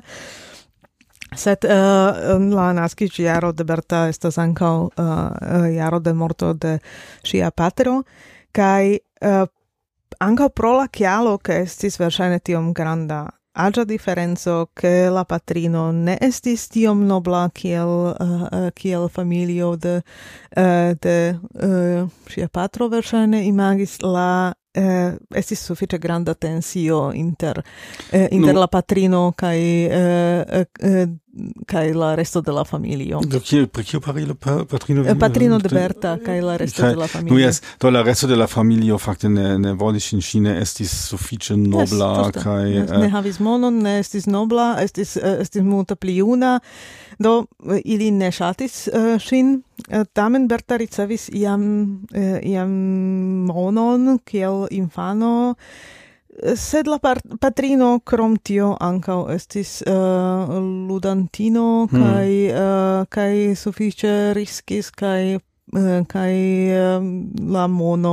Sed uh, la naskiĝjaro de Berta estas ankaŭ uh, jaro de morto de ŝia patro kaj uh, ankaŭ pro la kialo ke estis verŝajne tiom granda aĝa diferenco che la patrino ne estis tiom nobla kiel uh, kiel familio de uh, de uh, ŝia patro verŝajne imagis la uh, estis sufiĉe granda tensio inter uh, inter no. la patrino kaj uh, uh, kaj la resto de la familio. Do kiel pri kio parilo patrino uh, patrino de Berta kaj la resto kai, de la familio. No yes, do la resto de la familio fakte ne ne volis ŝin, ŝi ne estis sufiĉe nobla yes, kaj yes, uh, ne havis monon, ne estis nobla, estis uh, estis multe pli juna. Do uh, ili ne ŝatis ŝin. Uh, tamen Berta ricevis iam uh, iam monon kiel infano. Sed la patrino krom tio ankaŭ estis uh, ludantino hmm. kaj uh, kaj sufiĉe riskis kaj uh, kaj uh, la mono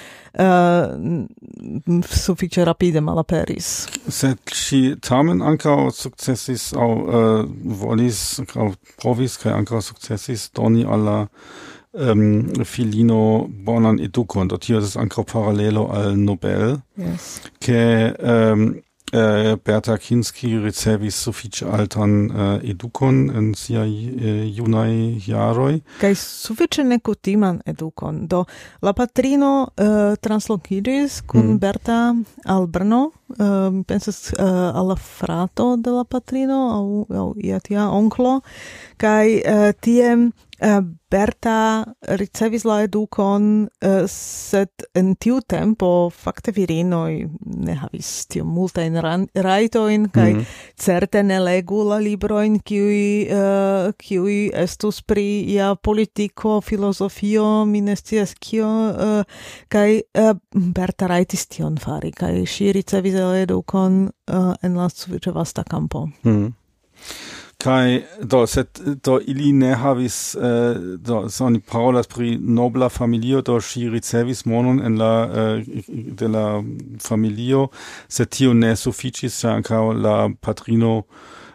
uh, sufiĉe rapide malaperis. Sed ŝi tamen ankaŭ sukcesis aŭ uh, volis aŭ provis kaj ankaŭ sukcesis doni al la Um, filino bonan edukon, do tio estas ankaŭ paralelo al Nobel, yes. ke um, uh, Berta Kinski ricevis sufiĉe altan uh, edukon en siaj uh, junaj jaroj. Kaj sufiĉe nekutiman edukon. Do la patrino uh, translokiĝis kun mm. Berta al Brno, uh, pensas uh, al la frato de la patrino aŭ aŭ ia tia onklo, kaj uh, tie Uh, Berta ricevis la edukon, uh, sed en tiu tempo fakte virinoj ne havis tiom multajn rajtojn kaj mm. certe ne legu la librojn kiuj uh, kiuj estus pri ia politiko, filozofio, mi ne scias kio, uh, kaj uh, Berta rajtis tion fari kaj ŝi ricevis la edukon uh, en la sufiĉe vasta kampo. Mm. Kai do set do ili ne havis uh, do so ni parolas pri nobla familio, do ŝi ricevis monon en la uh, de la familio, sed tio ne sufiĉis, ĉar ankaŭ la patrino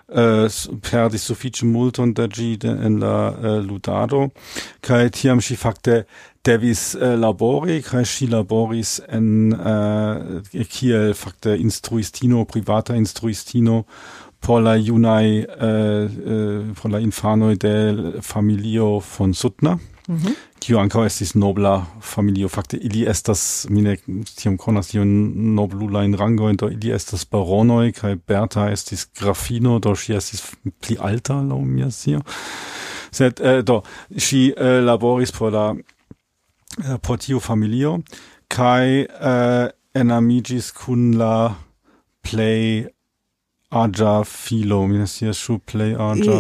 uh, perdis suffice multon da gi en la uh, ludado, kai tiam si fakte devis uh, labori, kai si laboris en uh, kiel fakte instruistino, privata instruistino, por la junai, uh, uh, por la infanoi de familio von Suttner, mm-hmm. Kiu ankaŭ estis nobla familio. Fakte ili estas, mi ne tiam konas tiun noblulajn rangojn, do ili estas baronoj, kaj Berta estis grafino, do ŝi estis pli alta, laŭ mia scio. Sed eh, do ŝi eh, laboris por la eh, por tiu familio kaj eh, enamiĝis kun la plej aĝa filo. Mi ne scias ĉu plej aĝa.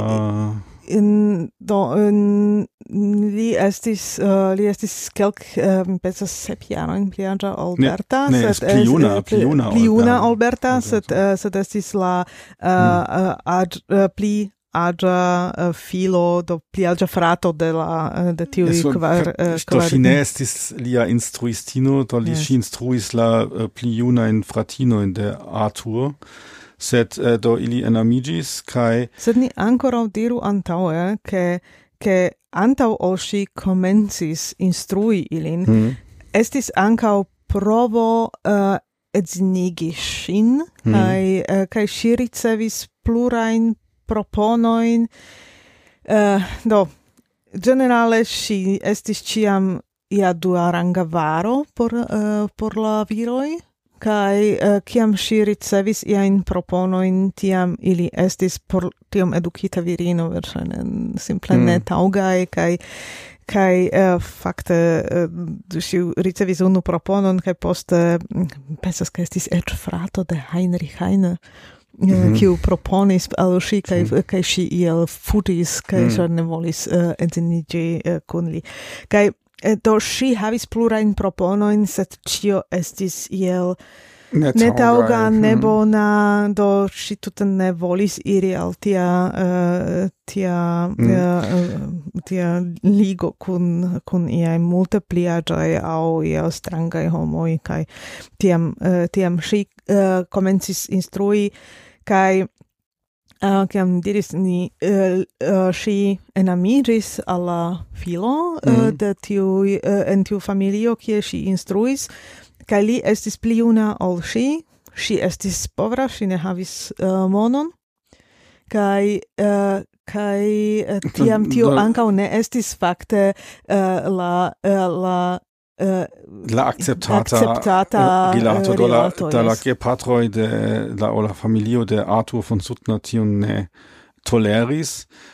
In do in, li estis uh, li estis kelk uh, mi pensas sep jarojn pli aĝa ol Berta, ne, ne, sed pli juna, pli juna, pli juna ol Berta, sed uh, sed estis la uh, uh, aĝ, uh, pli aĝa uh, filo, do pli aĝa frato de la uh, de tiuj kvar uh, do ŝi ne estis lia instruistino, do li ŝi instruis la uh, pli junajn fratinojn de Arthur. Sed uh, do ili enamigis, kai... Sed ni ancora diru antaue, che, che antau ol si comencis instrui ilin, mm. estis ancau provo uh, edzinigi sin, mm. kai, uh, kai si ricevis plurain proponoin. Uh, do, generale si estis ciam ia dua ranga varo por, uh, por la viroi, kai uh, kiam si ricevis iain proponoin, tiam ili estis por tiom edukita virino, verŝajne simple mm. ne taŭgaj, kai kai uh, fakte uh, si ricevis unu proponon, kai poste uh, pensas ke estis eĉ frato de Heinrich Heine, mm-hmm. kiu proponis al ŝi, kai kai ŝi iel fuĝis, kai ŝi mm. ne volis uh, edziniĝi uh, kun li. Kai do si havis plurajn proponoin, sed ĉio estis iel netaŭga, nebona, do si tute ne volis iri al tia uh, tia mm. uh, tia ligo kun kun iaj multe pli aĝaj aŭ iel strangaj homoj, kaj tiam uh, tiam si uh, komencis instrui, kaj Uh, kiam diris ni uh, uh, si enamigis alla filo uh, mm. de tiu uh, en tiu familio kie si instruis, kaj li estis pli juna ol si, si estis povra, si ne havis uh, monon, kaj uh, kaj uh, tiam tio ankaŭ ne estis fakte uh, la uh, la Uh, la acceptata, acceptata rilato, uh, do la, rilato, da yes. la gepatroi de la, o la familio de Arthur von Suttner tion ne toleris,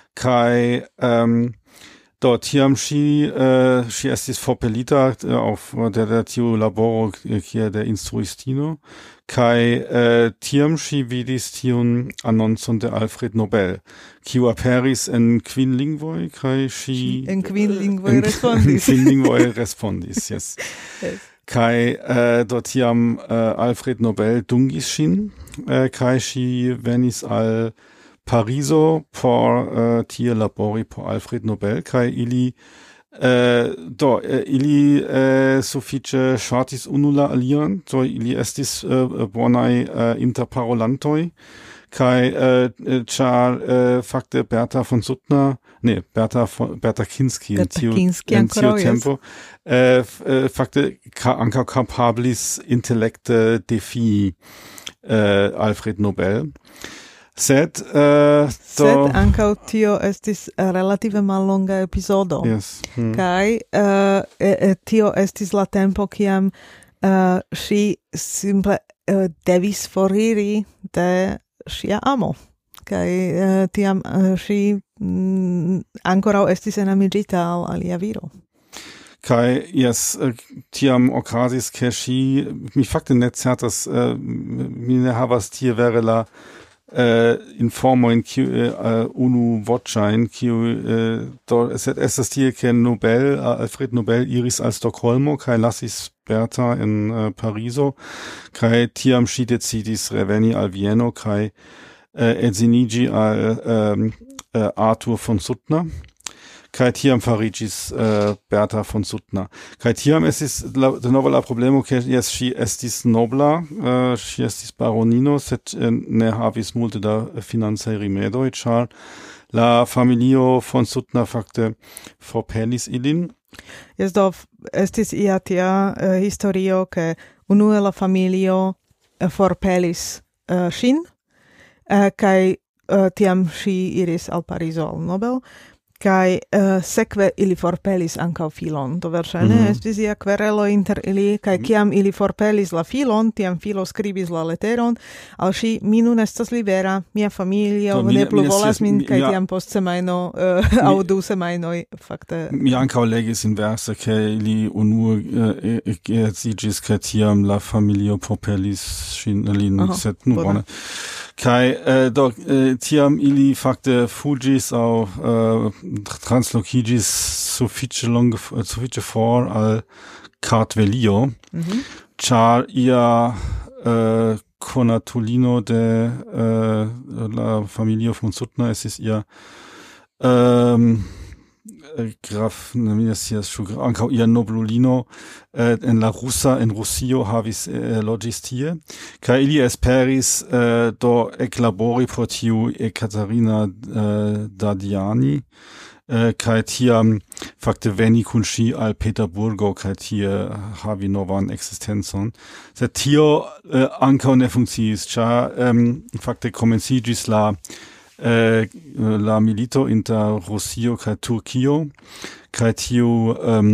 kai um, do tiam si uh, si estis forpelita uh, auf der, der tiu laboro kia de instruistino, kai uh, tiam si vidis tion annonzon de Alfred Nobel, kiu aperis en kvin lingvoj, kai si en kvin lingvoj respondis. En kvin lingvoj respondis, yes. Yes. Kai uh, do tiam uh, Alfred Nobel dungis sin, uh, kai si venis al Pariso por uh, tie labori por Alfred Nobel, kai ili uh, do uh, ili uh, sufiĉe ŝatis unu la alian, do ili estis uh, bonaj uh, interparolantoj, kai uh, ĉar uh, fakte Berta von Suttner, ne, Berta von, Berta Kinski en tiu, en tiu tempo, uh, uh, fakte ka, ankaŭ kapablis intelekte defii uh, Alfred Nobel. Sed, uh, do... Sed ankaŭ tio estis relative mallonga epizodo. Yes. Hmm. Kaj uh, e, e, tio estis la tempo kiam uh, si simple uh, devis foriri de sia amo. Kaj uh, tiam uh, si mm, ankoraŭ estis enamigita al alia viro. Kai, yes, uh, tiam okazis ke si, mi fakte ne certas, uh, mi ne havas tie vere la Uh, informo in kiu uh, unu voĉajn kiu uh, do sed estas tie ke Nobel uh, Alfred Nobel iris al Stokholmo kaj lasis Berta en uh, Pariso kaj tiam ŝi decidis reveni al Vieno kaj uh, edziniĝi al um, uh, Arthur von Suttner kai tiam farigis uh, Berta von Suttner. Kai tiam estis la, de nova la problemo ke jes si estis nobla, uh, si estis baronino, sed uh, ne havis multe da financaj rimedoj, ĉar la familio von Suttner fakte forpelis ilin. Jes do estis ia tia uh, historio ke unue la familio uh, forpelis uh, ŝin, uh, kaj uh, tiam ŝi iris al Parizo al Nobel, kai uh, sekve ili forpelis ankaŭ filon. Do verŝajne mm-hmm. estis ia kverelo inter ili, kaj kiam ili forpelis la filon, tiam filo skribis la leteron al ŝi: mi nun estas libera, mia familio so, ne plu volas min, kaj ja, tiam post semajno uh, aŭ du semajnoj fakte. Mi ankaŭ legis inverse, ke ili unue uh, geedziĝis, kaj tiam la familio forpelis ŝin lin, sed nu bone. Kai uh, do uh, tiam ili fakte fugis au uh, translokigis sufiĉe longe uh, sufiĉe for al Kartvelio, mm-hmm. ĉar ia uh, konatulino de uh, la familio von Suttner estis ia um, Graf, ne sia ankaŭ ia nobelulino eh, en la russa en Russio havis eh, loĝis tie, kaj ili esperis eh, do eklabori por tiu Ekaterina eh, Dadiani, eh, kaj tiam fakte veni kun ŝi al Peterburgo kaj tie havi novan ekzistencon. Sed tio eh, ankaŭ ne funkciis, ĉar eh, fakte komenciĝis la Uh, la milito inter Russio kaj Turkio, kaj tiu um,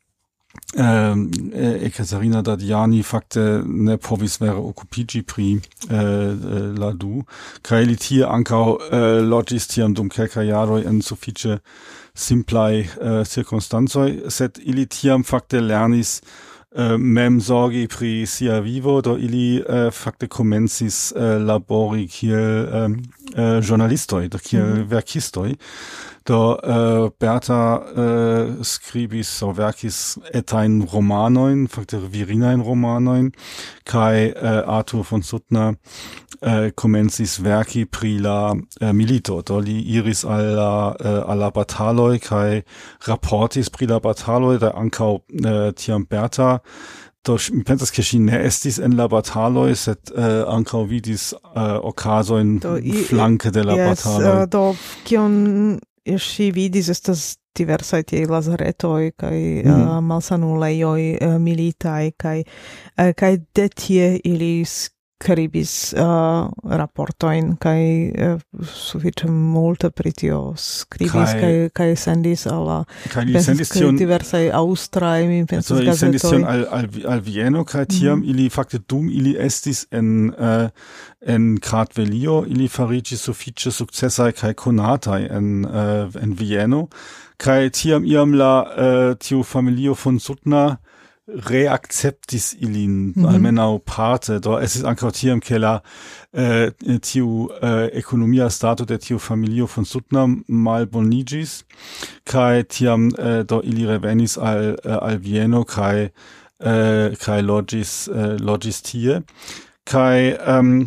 um, Ekaterina Dadiani fakte ne povis vere okupiĝi pri uh, la du, kaj li tie ankaŭ uh, loĝis tiam dum kelkaj jaroj en sufiĉe simplaj uh, cirkonstancoj, sed ili tiam fakte lernis Uh, mem sorgi pri sia vivo, do ili uh, fakte komencis uh, labori kiel um, uh, journalistoj, do kiel mm-hmm. verkistoj. Do uh, Berta uh, skribis so verkis etajn romanojn, fakte virinajn romanojn, kaj uh, Arthur von Suttner uh, komencis verki pri la uh, milito. Do li iris al la, uh, al la bataloj kaj raportis pri la bataloj, da ankaŭ uh, tiam Berta do mi pensas ke ŝi ne estis en la bataloj, sed uh, ankaŭ vidis uh, okazojn flanke de la yes, bataloj. Uh, do kion ŝi vidis estas diversaj tiaj lazaretoj kaj mm. uh, malsanulejoj uh, militaj kaj uh, kaj de tie ili skribis uh, raportojn kaj uh, sufiĉe multe pri tio skribis kaj kaj sendis al la diversaj aŭstraj, mi pensas, gazetoj. Sendis tion al, al, al Vieno kaj tiam mm. ili fakte dum ili estis en uh, en Kartvelio, ili fariĝis sufiĉe sukcesaj kaj konataj en uh, en Vieno, kaj tiam iam la uh, tiu familio von Suttner reakceptis ilin, mm-hmm. almenaŭ parte, do estis ankaŭ tiam ke la uh, tiu uh, ekonomia stato de tiu familio von Suttner malboniĝis, kaj tiam uh, do ili revenis al uh, al Vieno kaj uh, kaj loĝis uh, loĝis tie, kaj um,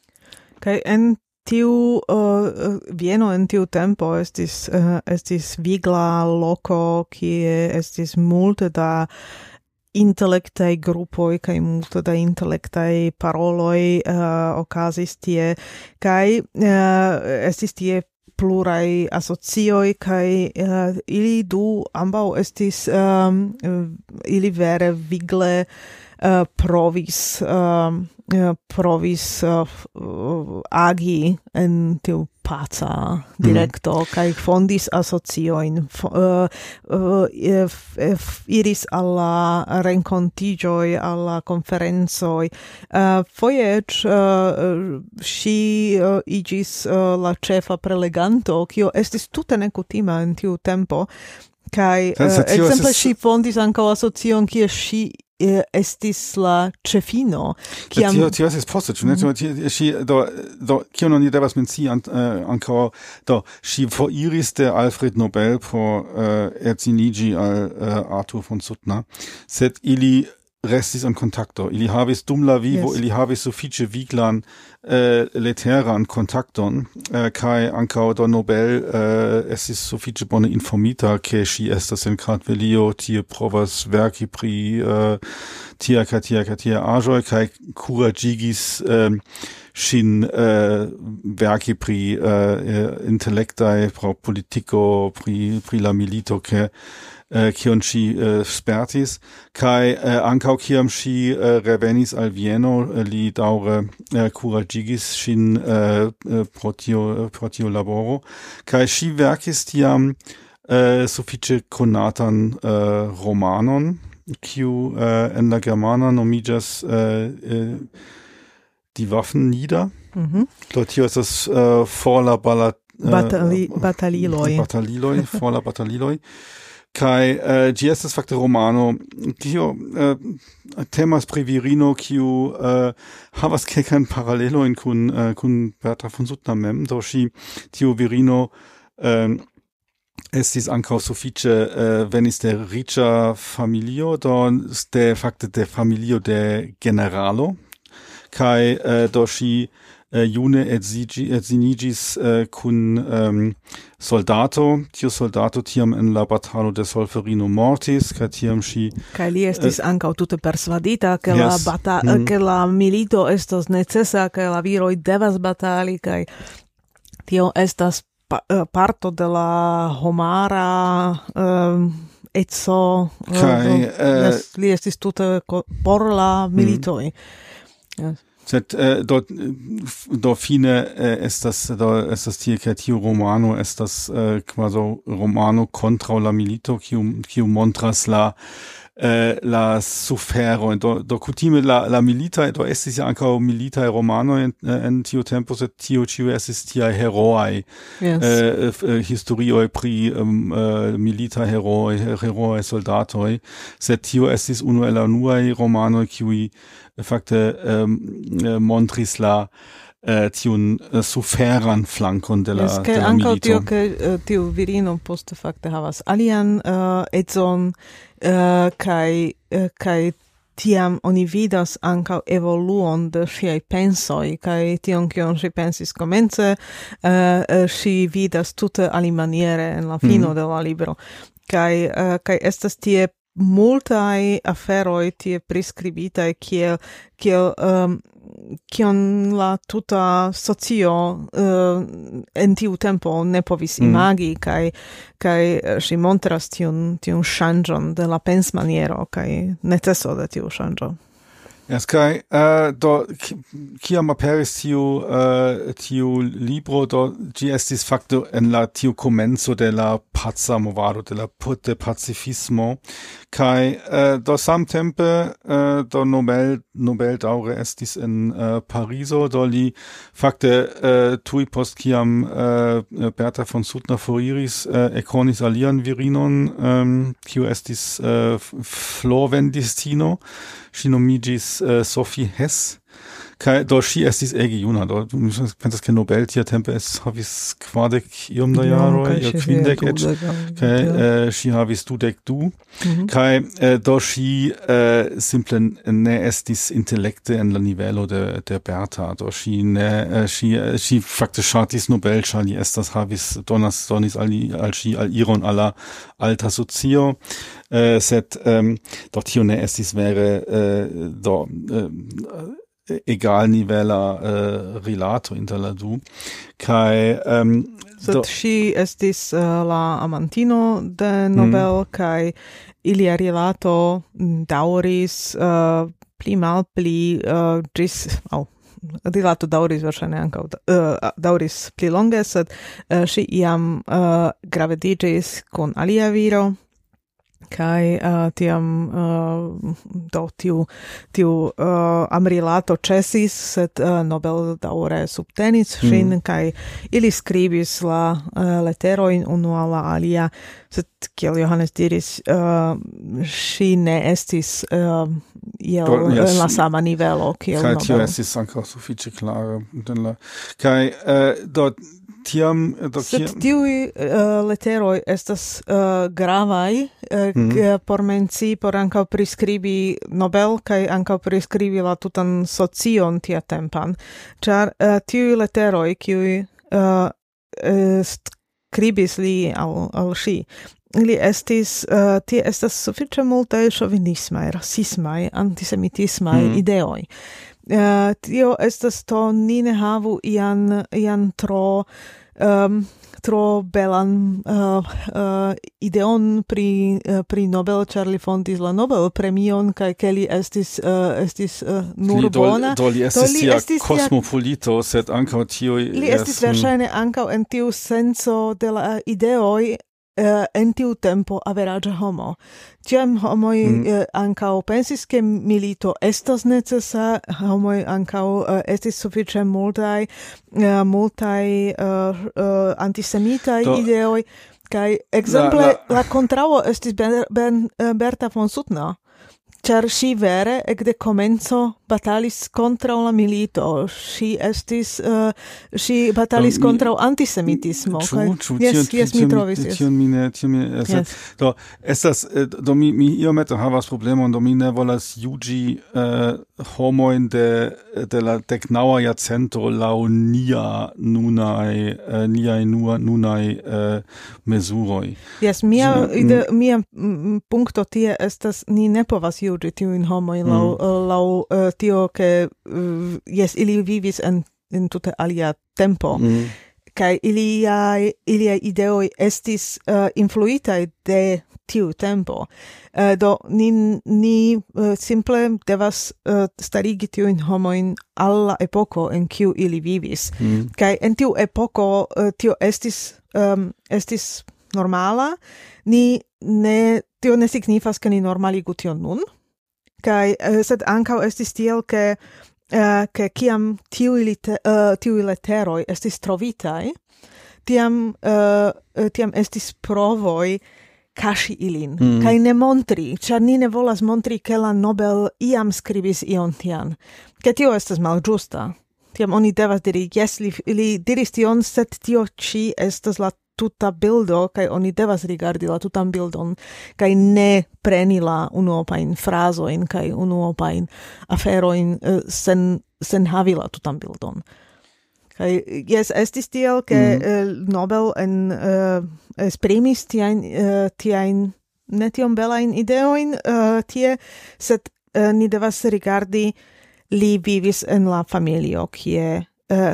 kaj en tiu uh, Vieno en tiu tempo estis uh, estis vigla loko, kie estis multe da intelektaj grupoj kaj multe da intelektaj paroloj uh, okazis tie, kaj uh, estis tie pluraj asocioj kaj uh, ili du ambaŭ estis um, ili vere vigle uh, provis um, uh, provis uh, agi en tiu paca directo, mm. kaj fondis asociojn, uh, uh, uh, iris alla renkontiĝoj, alla konferencoj. Uh, foje eĉ uh, ŝi uh, iĝis uh, la ĉefa preleganto, kio estis tute nekutima en tiu tempo, kaj uh, ekzemple ŝi fondis ankaŭ asocion, kie ŝi estis la ĉefino. Kiam tio tio estis poste, ĉu ne? Ŝi do do kion oni devas mencii ankaŭ do ŝi foriris de Alfred Nobel por edziniĝi al Arthur von Suttner, sed ili restis en kontakto. Ili havis dum la vivo, yes. ili havis sufiĉe viglan uh, leteran kontakton, uh, kaj ankaŭ do Nobel uh, estis sufiĉe bone informita, ke ŝi estas en Kartvelio, tie provas verki pri uh, tia kaj tia kaj tia aĵoj, kaj kuraĝigis um, ŝin uh, verki pri uh, intelektaj, pro politiko, pri, pri la milito, ke Uh, kion ŝi uh, spertis, kaj uh, ankaŭ kiam ŝi uh, revenis al Vieno, uh, li daŭre uh, kuraĝigis ŝin uh, uh, pro tio uh, pro tio laboro, kaj ŝi verkis tiam uh, sufiĉe konatan uh, romanon, kiu uh, en la germana nomiĝas uh, uh, Die Waffen nieder. Mm-hmm. Do tio estas uh, for la bala, uh, Batali, bataliloj. Bataliloj, for la bataliloj. Kai uh, gi estas fakte romano kiu uh, temas pri virino kiu uh, havas kelkajn paralelojn kun uh, kun Berta von Suttner mem, do ŝi tiu virino uh, estis ankaŭ sufiĉe uh, venis de riĉa familio, do de fakte de familio de generalo, kai uh, do ŝi Uh, june edziniĝis uh, kun um, soldato, tiu soldato tiam en la batalo de Solferino mortis, kaj tiam ŝi kaj li estis uh, ankaŭ tute persvadita, ke yes. la bata mm. ke la milito estos necesa, kaj la viroj devas batali, kaj tio estas pa, uh, parto de la homara um, eco, kaj uh, uh, li estis tute por la militoj. Mm. Yes. Sed uh, do do fine uh, estas do estas tie ke tiu romano estas uh, quasi romano kontraŭ la milito, kiu kiu montras la uh, la sufero, do do kutime la la milita, do estis ja ankaŭ militaj romanoj en, en tiu tempo, sed tio ĉiuj estis tiaj heroaj yes. uh, uh, historioj pri um, uh, militaj herooj, heroaj soldatoj, sed tio estis unu el la unuaj romanoj kiuj fakte um, montris la uh, tiun uh, suferan flankon de la, yes, de la milito. Tio, ke uh, tiu virino poste fakte havas alian uh, edzon uh, kaj uh, kaj tiam oni vidas ankaŭ evoluon de ŝiaj pensoj, kaj tion kion ŝi pensis komence, ŝi uh, vidas tute alimaniere en la fino mm. de la libro. Kaj uh, kaj estas tie multaj aferoj tie priskribitaj, kiel kiel um, kion la tuta socio uh, en tiu tempo ne povis mm. imagi, kaj kaj ŝi montras tiun tiun ŝanĝon de la pensmaniero kaj neceso de tiu ŝanĝo. Yes, kai uh, do kiam aperis tiu uh, tiu libro, do gi estis fakte en la tiu komenco de la paca movado, de la de pacifismo, kai uh, do samtempe uh, do Nobel Nobel daŭre estis en uh, Parizo, do li fakte uh, tuj post kiam uh, Berta von Suttner foriris uh, ekkonis alian virinon, um, kiu estis uh, florvendistino. Ŝi nomiĝis uh, Sophie Hess, kaj do ŝi estis ege juna, do mi pensas ke Nobel tiatempe estis havis kvardek iom da jaroj, ja kvindek eĉ, kaj ŝi havis dudek du, kaj uh, do ŝi uh, simple ne estis intelekte en la nivelo de de Berta, do ŝi ne ŝi uh, ŝi fakte ŝatis Nobel, ĉar li estas havis donas donis al al ŝi al iron al la alta socio. Uh, sed um, do tio ne estis vere uh, do uh, egal nivela uh, rilato inter la du, kai um, sed ŝi estis uh, la amantino de Nobel, mm. kai ilia rilato daŭris uh, pli malpli uh, ĝis aŭ rilato daŭris verŝajne ankaŭ uh, daŭris pli longe, sed uh, ŝi iam uh, gravediĝis kun alia viro, kai uh, tiam uh, do tiu tiu uh, amrilato ĉesis, sed uh, Nobel daŭre subtenis ŝin, mm. kai ili skribis la uh, leterojn unu al la alia, sed kiel Johannes diris, uh, ŝi ne estis uh, iel do, yes. la sama nivelo kiel Nobel. Kaj tio estis ankaŭ sufiĉe klare. Kaj uh, do tiam do Sed tiui uh, leteroi estas uh, gravai uh, mm. por menci, por ankaŭ priskribi Nobel kaj ankaŭ priskribi la tutan socion tia tempan. Ĉar uh, tiui leteroi, kiuj uh, skribis li al, al ŝi, ili estis, uh, tie estas sufiĉe multaj ŝovinismaj, rasismaj, antisemitismaj mm. ideoj. Uh, tio estas to ni ne havu ian, ian tro um, tro belan uh, uh, ideon pri, uh, pri Nobel, ĉar li fondis la Nobel premion kaj ke li estis, uh, estis uh, nur bona. Do li estis tia kosmopolito, sed ankaŭ tiuj... Li estis verŝajne ankaŭ en tiu senco de la ideoj Uh, en tiu tempo averaĝa homo. Tiam homoj mm. uh, ankaŭ pensis, ke milito estas necesa, homoj ankaŭ uh, estis sufiĉe multaj, uh, multaj uh, uh, antisemitaj Do, ideoj, kaj ekzemple la, la... la kontraŭo estis ben, ben, uh, Berta von Suttner. Ĉar ŝi vere ekde komenco batalis kontraŭ la milito. Ŝi estis uh, ŝi batalis um, kontraŭ antisemitismo. Ĉu ĉu jes jes mi trovis tion mi ne tion mi estas do estas do mi mi iomete havas problemon, do mi ne volas juĝi uh, homojn de de la deknaŭa jarcento laŭ nia nunaj uh, niaj nunaj uh, mezuroj. Jes, mia ide, mia punkto tie estas ni ne povas juĝi tiujn homojn laŭ mm. laŭ uh, tio che uh, yes ili vivis en in tute alia tempo mm. kai iliai iliai ideoi estis uh, influitai de tiu tempo uh, do ni ni uh, simple devas uh, starigi tiujn homojn al la epoko en kiu ili vivis mm. kai en tiu epoko uh, tio estis um, estis normala ni ne tio ne signifas ke ni normaligu tion nun. Kai uh, sed ankaŭ estis tiel ke uh, ke kiam tiuj lite, uh, tiuj leteroj estis trovitaj, tiam uh, tiam estis provoj kaŝi ilin mm. kaj ne montri, ĉar ni ne volas montri ke la Nobel iam skribis ion tian. Ke tio estas malĝusta. Tiam oni devas diri, jes, li, li diris tion, sed tio ĉi estas la tuta bildo, kai oni devas rigardi la tutan bildon, kai ne preni la unuopajn frazojn, kai unuopajn aferojn uh, sen, sen havi la tutan bildon. Kai, jes, estis tiel, ke mm. uh, Nobel en uh, esprimis tiajn, uh, tiajn ne tiom belajn ideojn uh, tie, sed uh, ni devas rigardi, li vivis en la familio, kie, uh,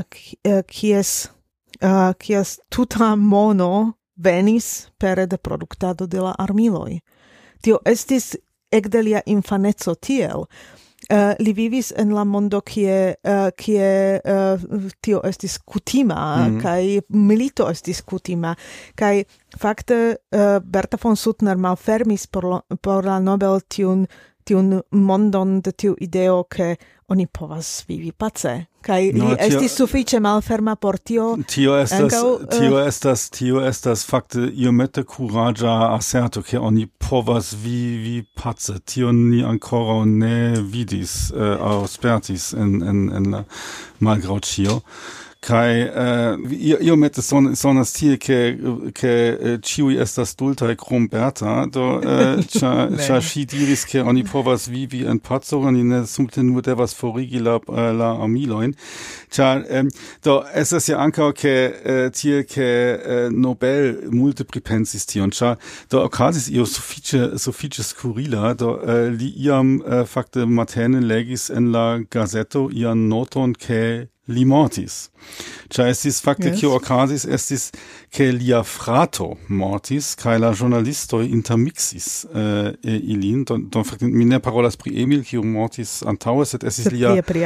kies Uh, kies tuta mono venis pere de produktado de la armiloj. Tio estis ekde lia infaneco tiel. Uh, li vivis en la mondo kie, uh, kie uh, tio estis kutima, mm. kaj milito estis kutima, kaj fakte uh, Berta von Suttner malfermis por, lo, por la Nobel tiun, tiun mondon de tiu ideo ke oni povas vivi pace. Kai no, li tio, estis sufiĉe malferma por tio. Tio estas, ankaŭ, uh, tio estas, tio estas fakte iomete kuraĝa aserto, ke oni povas vivi pace. Tio ni ankoraŭ ne vidis uh, aŭ spertis en en en la malgraŭ ĉio. Kai uh, io mette son sonas tie ke ke ĉiuj estas stultaj krom Berta, do ĉar ĉar ŝi diris ke oni povas vivi en paco, oni ne simple nur devas forigi la la armilojn. Ĉar um, do estas ja ankaŭ ke uh, tie ke uh, Nobel multe pripensis tion, ĉar do okazis io sufiĉe sufiĉe skurila, do uh, li iam uh, fakte matene legis en la gazeto ian noton ke li mortis. Ĉar estis fakte yes. kio okazis estis ke lia frato mortis kaj la ĵurnalistoj intermiksis uh, ilin. Do, do fakte mi ne parolas pri Emil kiu mortis antaŭe, sed estis lia pli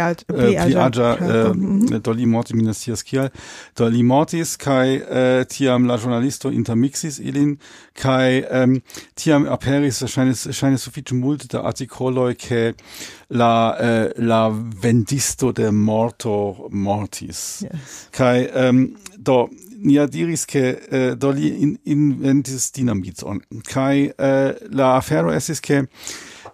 aĝa uh, do li mortis, mi ne scias kial. Do li mortis kaj uh, tiam la ĵurnalistoj intermiksis ilin kaj um, tiam aperis ŝajne sufiĉe multe da artikoloj ke la uh, la vendisto de morto mortis. Yes. Kai um, do nia diris ke uh, do li in, inventis dinamiton. Kai uh, la afero estis ke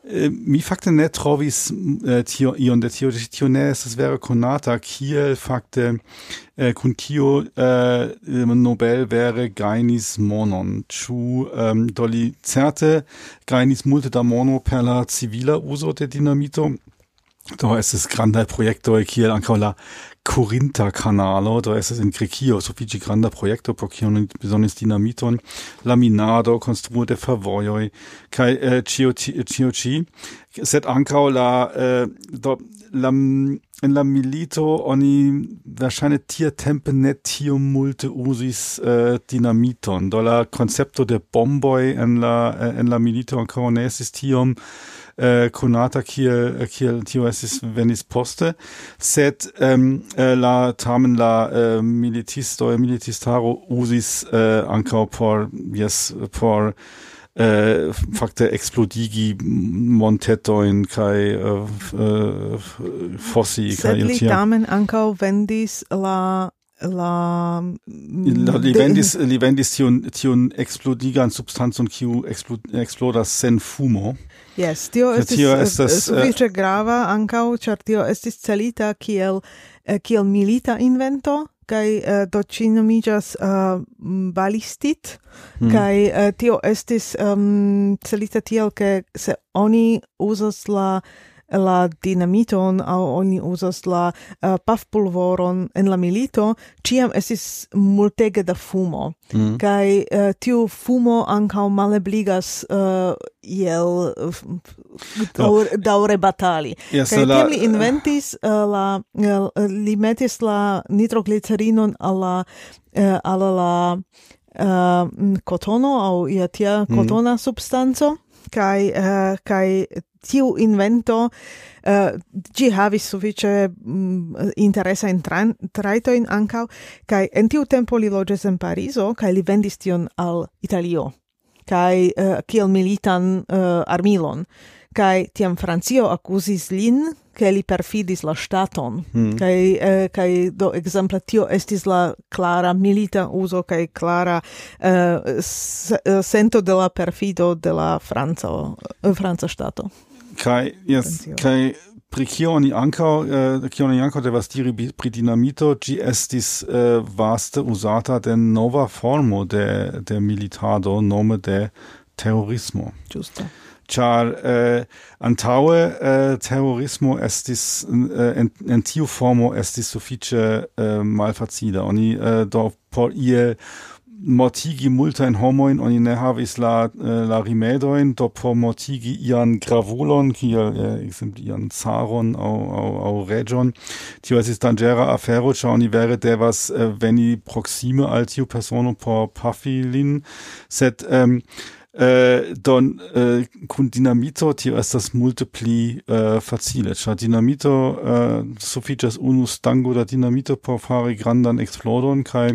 Eh, mi fakte ne trovis eh, tio ion de tio, tio ne estas vera konata kiel fakte eh, kun tio eh, Nobel vere gajnis monon. Ĉu um, do li certe gajnis multe da mono per la civila uzo de dinamito? Do estis grandaj projektoj kiel ankaŭ la Corinta-kanalo, do estis en Grekio sufiĉe granda projekto, por kiu oni bezonis dinamiton, la minado, konstruo de fervojoj kaj eh, ĉio ĉio ĉi, sed ankaŭ la eh, do la en la milito oni verŝajne tiatempe ne tiom multe uzis eh, dinamiton, do la koncepto de bomboj en la en la milito ankaŭ ne estis tiom Uh, konata kiel kiel tio estis venis poste, sed um, uh, la tamen la uh, militisto militistaro uzis uh, ankaŭ por yes por uh, fakte eksplodigi montetojn kaj uh, uh, fossi kaj sed li tamen ankaŭ vendis la la, la li vendis li vendis tion tion eksplodigan substancon kiu eksplodas sen fumo. Yes, tio estis, tio estas sufiĉe grava ankaŭ, ĉar tio estis celita kiel kiel milita invento, kaj uh, do ĝi nomiĝas uh, balistit, hmm. kaj uh, tio estis um, celita tiel, ke se oni uzas la la dinamiton aŭ oni uzas la uh, pafpulvoron en la milito, ĉiam estis multege da fumo. Mm. Kaj uh, tiu fumo ankaŭ malebligas uh, iel uh, daŭre, daŭre batali. Yes, kaj so la, tiam li inventis uh, la uh, li metis la nitroglicerinon al la uh, al la uh, kotono aŭ ia tia kotona mm. substanco, kaj uh, kaj tiu invento uh, ĝi havis sufiĉe mm, interesajn trajtojn ankaŭ, kaj en tiu tempo li loĝis en Parizo kaj li vendis tion al Italio kaj uh, kiel militan uh, armilon, kaj tiam Francio akuzis lin ke li perfidis la ŝtaton, hmm. kaj uh, kaj do ekzemple tio estis la klara milita uzo kaj klara uh, sento de la perfido de la franca uh, franca ŝtato. Kai yes kai pri kio oni ankaŭ uh, kio oni ankaŭ devas diri pri dinamito, ĝi estis uh, vaste uzata de nova formo de de militado nome de terorismo. Ĝuste. Ĉar uh, antaŭe uh, terorismo estis uh, en, en tiu formo estis sufiĉe uh, malfacila. Oni uh, do por iel mortigi multajn homojn oni ne havis la la rimedojn, do por mortigi ian gravulon kiel ekzemple ian caron aŭ aŭ aŭ reĝon. Tio estis danĝera afero, ĉar oni vere devas uh, veni proksime al tiu persono por pafi lin, sed um, Uh, don uh, kun dinamito tio estas multe pli uh, facile, ĉar dinamito uh, sufiĉas unu stango da dinamito por fari grandan eksplodon kaj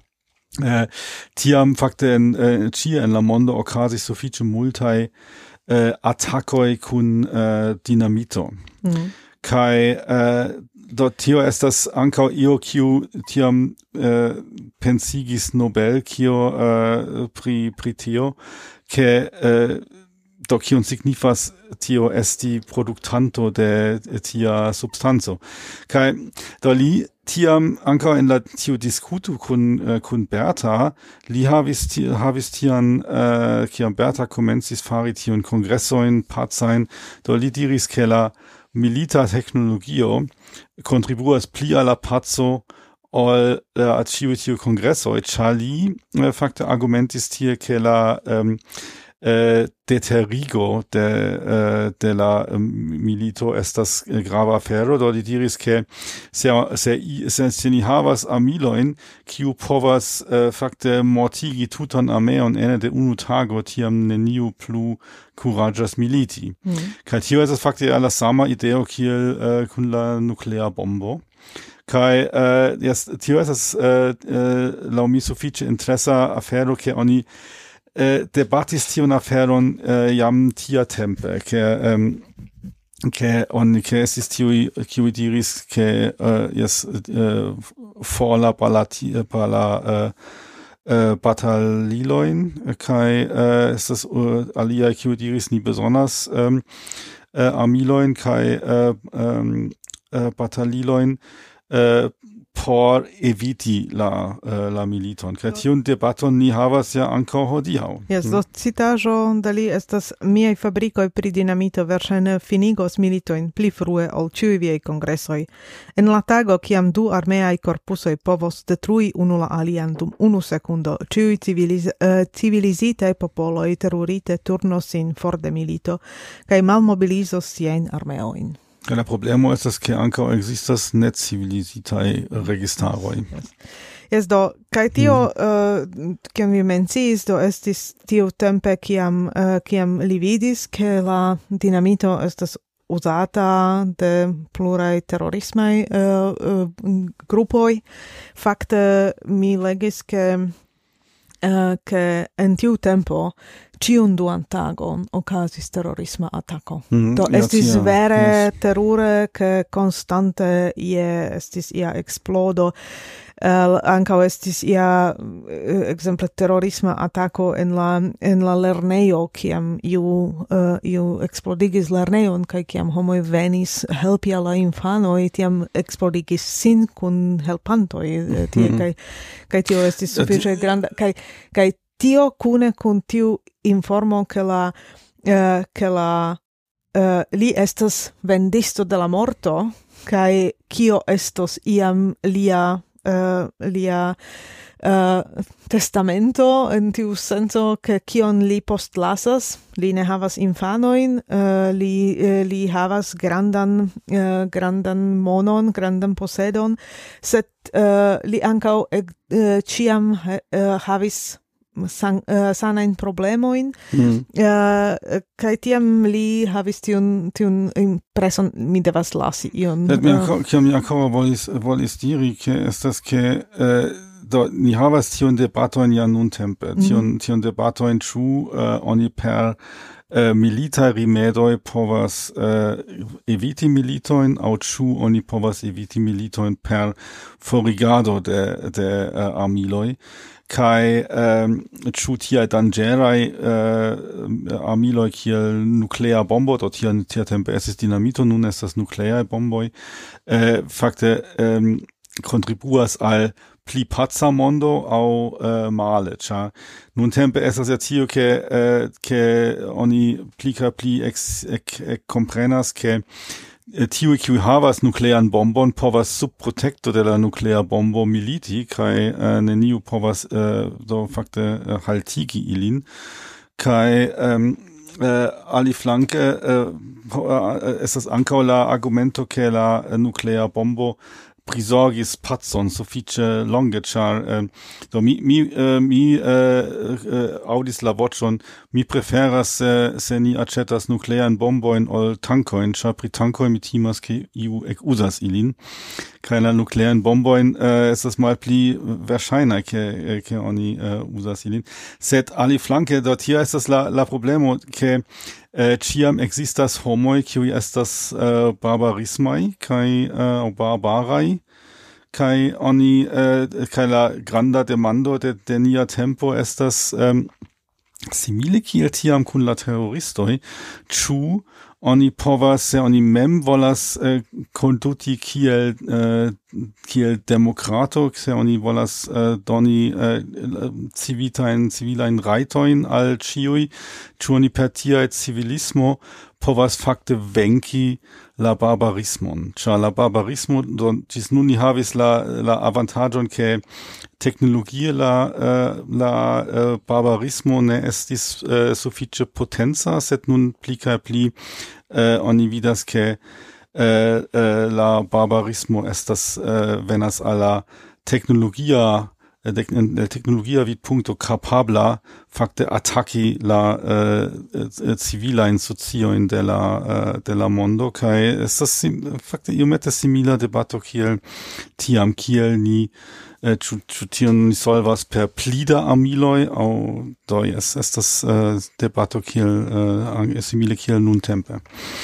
uh, tiam fakte en uh, ĉie en la mondo okazis sufiĉe multaj uh, atakoj kun uh, dinamito. Mm. Kaj uh, do tio estas ankaŭ io kiu tiam uh, pensigis Nobel kio uh, pri pri tio, che eh, do kion signifas tio esti produktanto de tia substanco. Kai do li tiam ankaŭ en la tiu diskuto kun uh, kun Berta, li havis ti, havis tian uh, kiam Berta komencis fari tiun kongresojn pacajn, do li diris ke la milita teknologio kontribuas pli al la paco ol uh, aĉiuj tiuj kongresoj, ĉar li uh, fakte argumentis tie ke la um, uh, deterigo de uh, de la um, milito estas uh, grava afero, do li diris ke se se se, se ni havas armilojn kiu povas uh, fakte mortigi tutan armeon ene de unu tago, tiam neniu plu kuraĝas militi. Mm. Kaj tio estas fakte la sama ideo kiel uh, kun la nuklea bombo. Kai uh, yes, tio estas uh, uh, laŭ mi sufiĉe interesa afero, ke oni uh, debatis tiun aferon uh, jam tiatempe, ke um, ke oni ke estis tiuj kiuj diris ke uh, yes, uh, for la balati, bala, uh, äh, Bataliloin, kai äh, ist das uh, alia kiu diris ni besonders ähm, äh, Armiloin kai äh, ähm, äh, Bataliloin äh, por eviti la uh, la militon. Kaj tiun debaton ni havas ja ankaŭ hodiaŭ. Jes, do citaĵo de li estas miaj fabrikoj pri dinamito verŝajne finigos militojn pli frue ol ĉiuj viaj kongresoj. En la tago, kiam du armeaj korpusoj povos detrui unu la alian dum unu sekundo, ĉiuj civiliz uh, civilizitaj popoloj terurite turnos sin for de milito kaj malmobilizos siajn armeojn. La problemo estas ke ankaŭ ekzistas necivilizitaj registaroj. Yes. Yes, do, kaj tio, mm. uh, kiam vi menciis, do estis tiu tempe, kiam, uh, kiam li vidis, ke la dinamito estas uzata de pluraj terorismaj uh, uh, grupoj. Fakte mi legis, ke uh, ke en tiu tempo ciun duan tagon okazis terorisma atako. Mm, Do estis ja, vere yes. terure, ke constante ie estis ia explodo, uh, ankaŭ estis ia uh, exemple terorisma atako en la en la lernejo, kiam iu uh, iu explodigis lernejon kaj kiam homoj venis helpi al la infanoj, tiam explodigis sin kun helpantoj uh, tie mm. kaj kaj tio estis sufiĉe granda kaj kaj tio kune kun tiu informo che la uh, che la uh, li estas vendisto de la morto kai kio estos iam lia uh, lia uh, testamento en tiu senso che kion li postlasas. Li ne havas infanoin, uh, li uh, li havas grandan uh, grandan monon, grandan posedon, sed uh, li ankaŭ uh, ciam uh, havis san, uh, sanain problemoin mm. uh, kai tiam li havis tiun tiun impreson mi devas lasi ion uh, mi mi ancora volis volis diri ke estas ke uh, do ni havas tiun debaton ja nun tempe tiun mm. tiun debaton ĉu uh, oni per Uh, milita rimedoi povas uh, eviti militojn aŭ ĉu oni povas eviti militojn per forigado de de uh, armiloj kaj um, ĉu tiaj danĝeraj uh, armiloj kiel nuklea bombo do tiam tiatempe estis dinamito, nun estas nukleaj bomboj uh, fakte um, kontribuas al pli paca mondo au uh, male, ĉar nuntempe estas ja tio ke uh, ke oni pli kaj pli ex, ek, ek komprenas ke uh, tiuj kiuj havas nuklean bombon povas sub protekto de la nuklea bombo militi kaj uh, neniu povas uh, do fakte uh, haltigi ilin kaj um, uh, aliflanke uh, uh, estas ankaŭ la argumento ke la uh, nuklea bombo prisorgis pacon sufiĉe longe, ĉar uh, do mi mi uh, mi uh, uh, audis la voĉon, mi preferas uh, se ni aĉetas nukleajn bombojn ol tankojn, ĉar pri tankoj mi timas ke iu ekuzas ilin. Kaj la nukleajn bombojn uh, estas malpli verŝajnaj ke ke oni uh, uzas ilin. Sed aliflanke do tia estas la la problemo ke Uh, ciam existas homoi kiuj estas uh, barbarismai kai uh, barbarai kai oni uh, kai la granda demando de, de nia tempo estas um, simile kiel tiam kun la terroristoj ĉu oni povas se oni mem volas uh, konduti kiel uh, kiel demokrato se oni volas uh, doni uh, civitajn civilajn rajtojn al ĉiuj ĉu oni per tiaj civilismo povas fakte venki la barbarismon, ĉar la barbarismo ĝis nun ni havis la la avantaĝon ke teknologie la uh, la uh, barbarismo ne estis uh, sufiĉe potenca, sed nun pli kaj pli uh, oni vidas ke uh, uh, la barbarismo estas uh, venas al la teknologia la tecnologia vid punto capabla fakte attacki la uh, civila in socioin de la uh, de la mondo kai estas fakte iomete simila debato kiel tiam kiel ni ĉu uh, tion ni solvas per plida armiloj aŭ do jes estas uh, debato kiel uh, simile kiel nuntempe.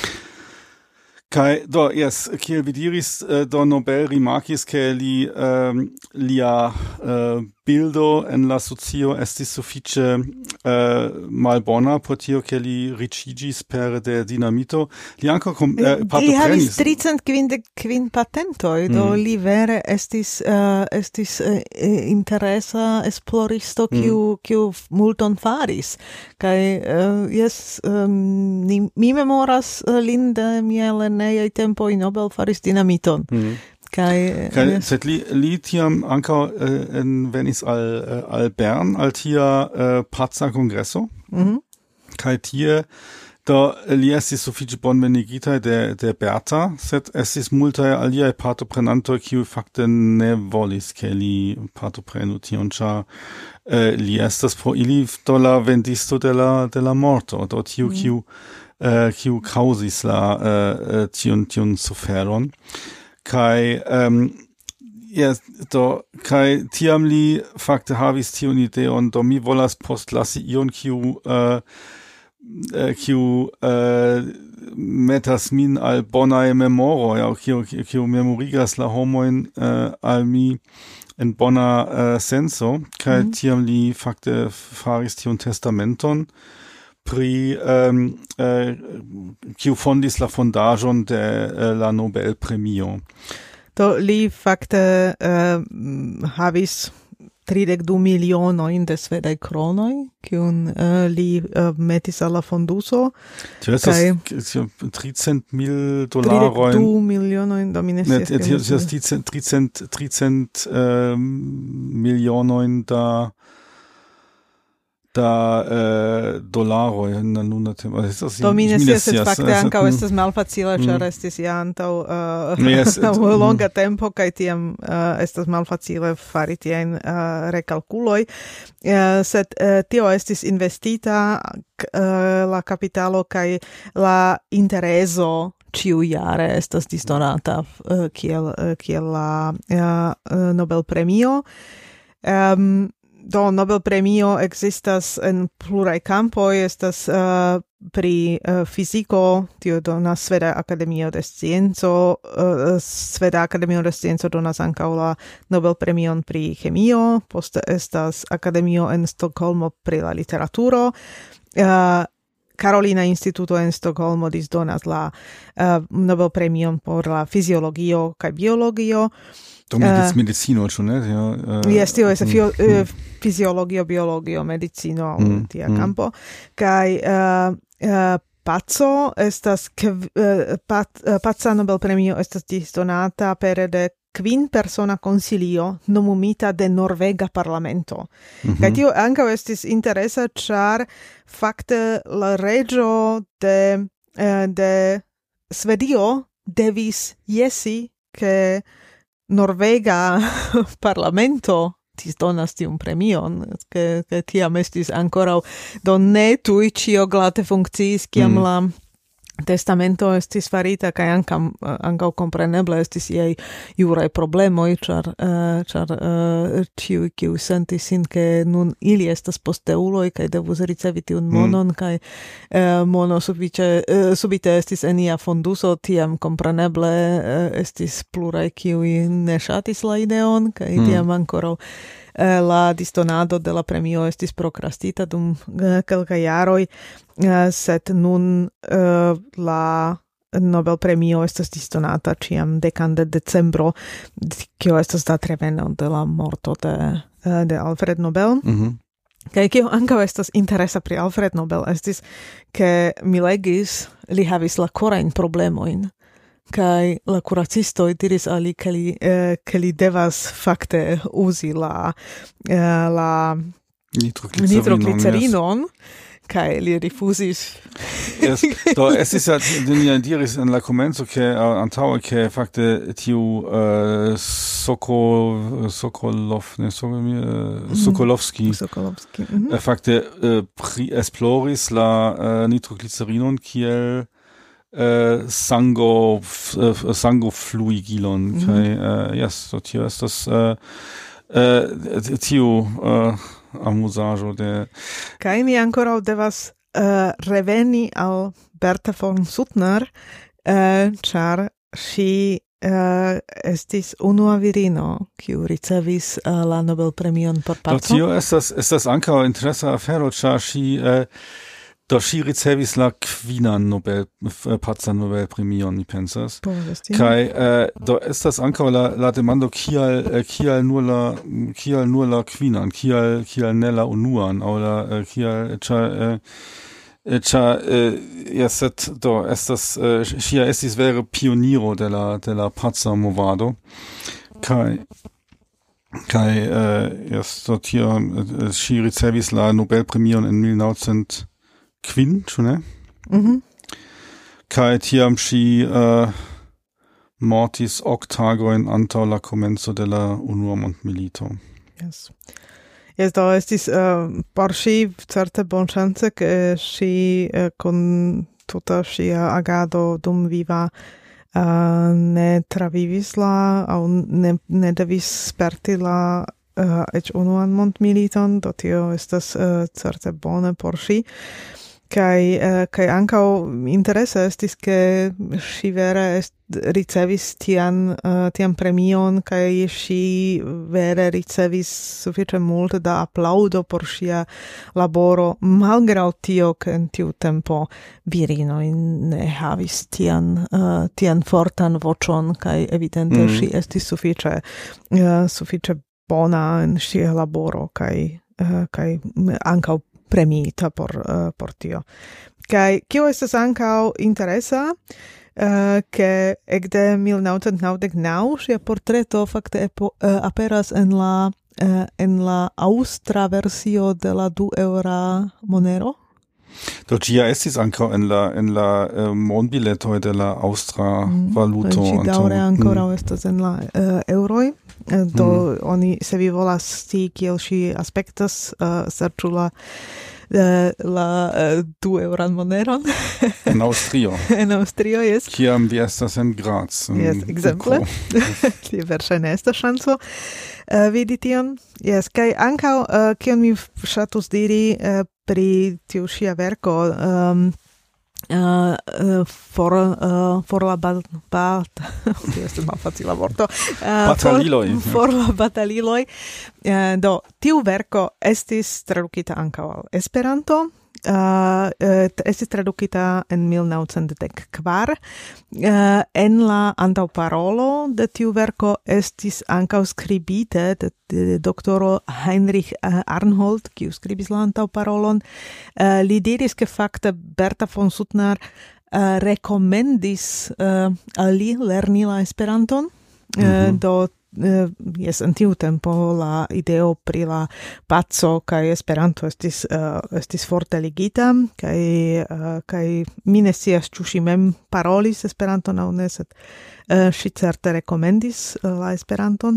Kai do yes kiel vi diris uh, do Nobel rimarkis ke li um, lia uh, bildo en la socio estis sufiĉe uh, malbona por tio ke li riĉiĝis per de dinamito. Li ankaŭ kom, uh, partoprenis. Li havis tricent kvindek kvin patentoj, do mm. li vere estis uh, estis uh, interesa esploristo kiu mm. kiu multon faris. Kaj uh, jes um, ni, mi memoras uh, lin de mia lernejaj tempoj Nobel faris dinamiton. Mm. Kai, Kai sed li, li tiam ankaŭ uh, en venis al, uh, al Bern, al tia uh, paca kongreso. Mm-hmm. Kai tie, do li estis sufiĉe bonvenigitaj de, de Berta, sed estis multaj aliaj partoprenantoj, kiuj fakte ne volis, ke li partoprenu tion, ĉar uh, li estas por ili do la vendisto de la, de la morto, do tiu, mm-hmm. kiu, uh, kiu kaŭzis la uh, tion, tion suferon. Kai um, yes, do kai tiam li fakte havis tiun ideon, do mi volas postlasi ion kiu uh, uh, kiu uh, metas min al bonaj memoroj, aŭ kiu kiu memorigas la homojn uh, al mi en bona uh, senso, kai mm. tiam li fakte faris tiun testamenton pri um, uh, kiu fondis la fondaĵon de uh, la Nobel-premio. Do li fakte uh, havis tridek du milionojn de svedaj kronoj, kiun uh, li uh, metis al la fonduso. Tio estas tricent mil dolarojn. tridek du milionojn, do mi ne scias. Tio estas tricent tricent milionojn da da eh, dolaroj en la nuna tempo. Do mi ne scias, sed fakte ankaŭ estas malfacile, ĉar estis ja antaŭ uh, longa tempo, kaj tiam uh, estas malfacile fari tiajn uh, rekalkuloj. Uh, sed uh, tio estis investita uh, la kapitalo kaj la intereso ĉiujare estas disdonata uh, kiel uh, kiel la uh, Nobel-premio. Um, Do Nobel premio existas en pluraj kampoj, estas uh, pri uh, fiziko, tio donas Sveda Akademio de Scienco, uh, Sveda Akademio de Scienco donas ankaŭ la Nobel premion pri chemio, poste estas Akademio en Stokholmo pri la literaturo, uh, Karolina Instituto en Stokholmo disdonas la uh, Nobel premion por la fiziologio kaj biologio. Do uh, medicino, ĉu ne? Ja, uh, yes, tio estas fio, uh, fiziologio, biologio, medicino, mm, tia mm. campo. Kai uh, uh, paco estas kv, uh, pat, uh, paca Nobel premio estas disdonata pere de kvin persona consilio nomumita de Norvega parlamento. Mm-hmm. Kai tio ankaŭ estis interesa, ĉar fakte la reĝo de uh, de Svedio devis jesi ke Norvega parlamento disdonas tiun premion, ke, ke tiam estis ankoraŭ do ne tuj ĉio glate funkciis, kiam mm. la testamento estis farita, kaj ankaŭ ankaŭ kompreneble estis iaj juraj problemoj, ĉar uh, ĉar uh, ĉiuj kiuj sentis sin, ke nun ili estas posteuloj kaj devus ricevi tiun monon, mm. kaj uh, mono sufiĉe uh, subite estis en ia fonduso, tiam kompreneble uh, estis pluraj kiuj ne ŝatis la ideon, kaj mm. tiam ankoraŭ la disdonado de la premio estis prokrastita dum uh, kelkaj jaroj, uh, sed nun uh, la Nobel premio estas disdonata ĉiam dekan de decembro, kio estas datreveno de la morto de, uh, de Alfred Nobel. Mm-hmm. Kaj kio ankaŭ estas interesa pri Alfred Nobel estis, ke mi legis, li havis la korajn problemojn. Kai la kuracistoj diris al li, ke li, eh, ke li devas fakte uzi la, eh, la nitroglicerinon, kai li rifuzis. Yes, do estis ja, ni diris en la komenco, ke uh, antaŭe, ke fakte tiu uh, Sokol, Sokolov, ne, so, uh, Sokolovski, Sokolovski. Mm-hmm. uh, fakte uh, pri esploris la uh, nitroglicerinon kiel Uh, sango uh, sango fluigilon mm-hmm. kai uh, yes so tio estas uh, uh, tio uh, amuzaĵo de kai mi ankoraŭ devas uh, reveni al Berta von Suttner, uh, ĉar ŝi uh, estis unua virino, kiu ricevis uh, la Nobel-premion por paco. Do tio estas, estas ankaŭ interesa afero, ĉar ŝi uh, do ŝi ricevis la kvinan Nobel, pacan Nobel-premion, mi pensas. Kaj uh, do estas ankaŭ la, la demando, kial, uh, kial, nur la, kial nur la kvinan, kial, kial ne la unuan, aŭ la, uh, kial, ĉar uh, Ĉar uh, ja, sed do estas uh, ŝia estis vere pioniro de la de la paca movado kaj kaj uh, jes do tio uh, ŝi ricevis la Nobelpremion en mil novcent kvin, ĉu ne? Mhm. Kaj tiam ŝi uh, mortis ok tagojn antaŭ la komenco de la unua mondmilito. Yes. Yes, do estis uh, por ŝi certe bonŝance, ke ŝi uh, kun tuta ŝia agado dum viva uh, ne travivis la aŭ ne, ne devis sperti la uh, eĉ unuan mondmiliton, do tio estas uh, certe bone por ŝi. Kaj uh, kaj ankaŭ interese estis, ke ŝi vere est, ricevis tian uh, tian premion, kaj ŝi vere ricevis sufiĉe multe da aplaŭdo por ŝia laboro, malgraŭ tio, ke en tiu tempo virinoj ne havis tian uh, tian fortan voĉon, kaj evidente mm. ŝi estis sufiĉe uh, sufiĉe bona en ŝia laboro, kaj uh, kaj ankaŭ premiita por uh, por tio. Kaj kio estas ankaŭ interesa, uh, ke ekde mil novcent naŭdek naŭ ŝia portreto fakte epo, uh, aperas en la uh, en la aŭstra versio de la du eŭra monero. Do ĝia estis ankaŭ en la en la uh, monbiletoj de la aŭstra mm. valuto. Ĝi daŭre ankoraŭ mm. estas en la uh, eŭroj. Uh, do mm. oni, se vi volas scii kiel ŝi aspektas, uh, serĉu la Uh, la uh, du euran moneron en Aŭstrio. En Aŭstrio, jes. Kiam vi estas en Graz. Jes, ekzemple. Tie verŝajne estas ŝanco uh, vidi tion. Jes, kaj ankaŭ uh, kion mi ŝatus diri uh, pri tiu ŝia verko, um, Uh, uh, for uh, for la bat bat tio estas malfacila vorto uh, bataliloj for, for la bataliloj uh, do tiu verko estis tradukita ankaŭ al Esperanto. Uh, uh, estis tradukita en mil novcent dek kvar. Uh, en la antaŭparolo de tiu verko estis ankaŭ skribite de, de, de doktoro Heinrich uh, Arnhold, kiu skribis la antaŭparolon. Uh, li diris, ke fakte Berta von Suttner uh, rekomendis uh, al li lerni la Esperanton. Uh, mm-hmm. Do Uh, yes, en tiu tempo la ideo pri la paco kaj Esperanto estis uh, estis forte ligita, kaj uh, kaj mi ne scias ĉu ŝi mem parolis Esperanton aŭ ne, sed uh, ŝi certe rekomendis uh, la Esperanton.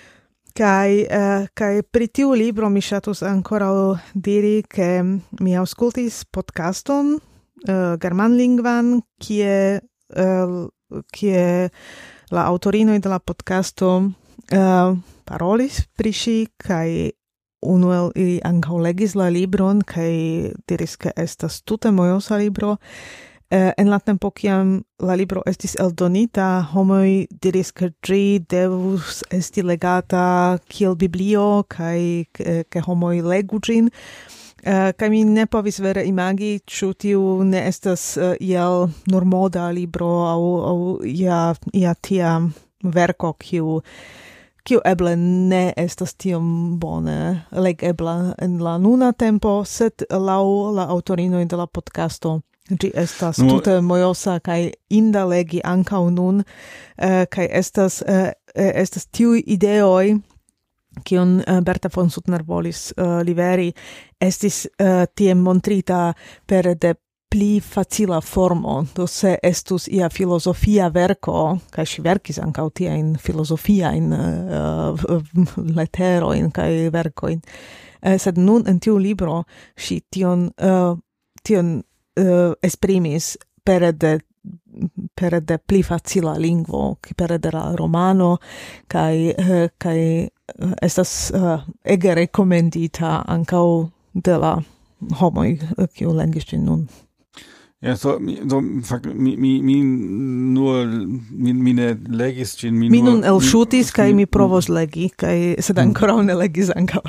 Kaj uh, kaj pri tiu libro mi ŝatus ankoraŭ diri, ke mi aŭskultis podcaston uh, germanlingvan, kie uh, kie la autorinoj de la podcasto uh, parolis pri ŝi, kaj unu el ili ankaŭ legis la libron kaj diris, ke estas tute mojosa libro. Uh, en la tempo kiam la libro estis eldonita, homoj diris, ke ĝi devus esti legata kiel biblio kaj ke, ke homoj legu ĝin. Uh, kaj mi ne povis vere imagi, ĉu tiu ne estas uh, iel nur moda libro aŭ aŭ ia ia tia verko, kiu kiu eble ne estas tiom bone legebla en la nuna tempo, sed laŭ la aŭtorinoj de la podcasto ĝi estas no, tute mojosa kaj inda legi ankaŭ nun, uh, kaj estas uh, estas tiuj ideoj kion uh, Berta von Suttner volis uh, liveri, estis uh, tiem montrita per de pli facila formo, do se estus ia filosofia verko, kaj ŝi verkis ankaŭ tiajn filozofiajn uh, leterojn kaj verkojn, uh, sed nun en tiu libro ŝi tion uh, tion uh, esprimis pere de pere de pli facila lingvo, pere de la romano, kaj uh, kaj uh, estas uh, ege rekomendita ankaŭ de la homoj, kiu legis ĝin nun. Ja, so, so mi, mi, mi nur, mi, mine legis gin, mi, mi nun nur... elŝutis kaj mi provos legi, kaj sed ankoraŭ ne legis ankaŭ.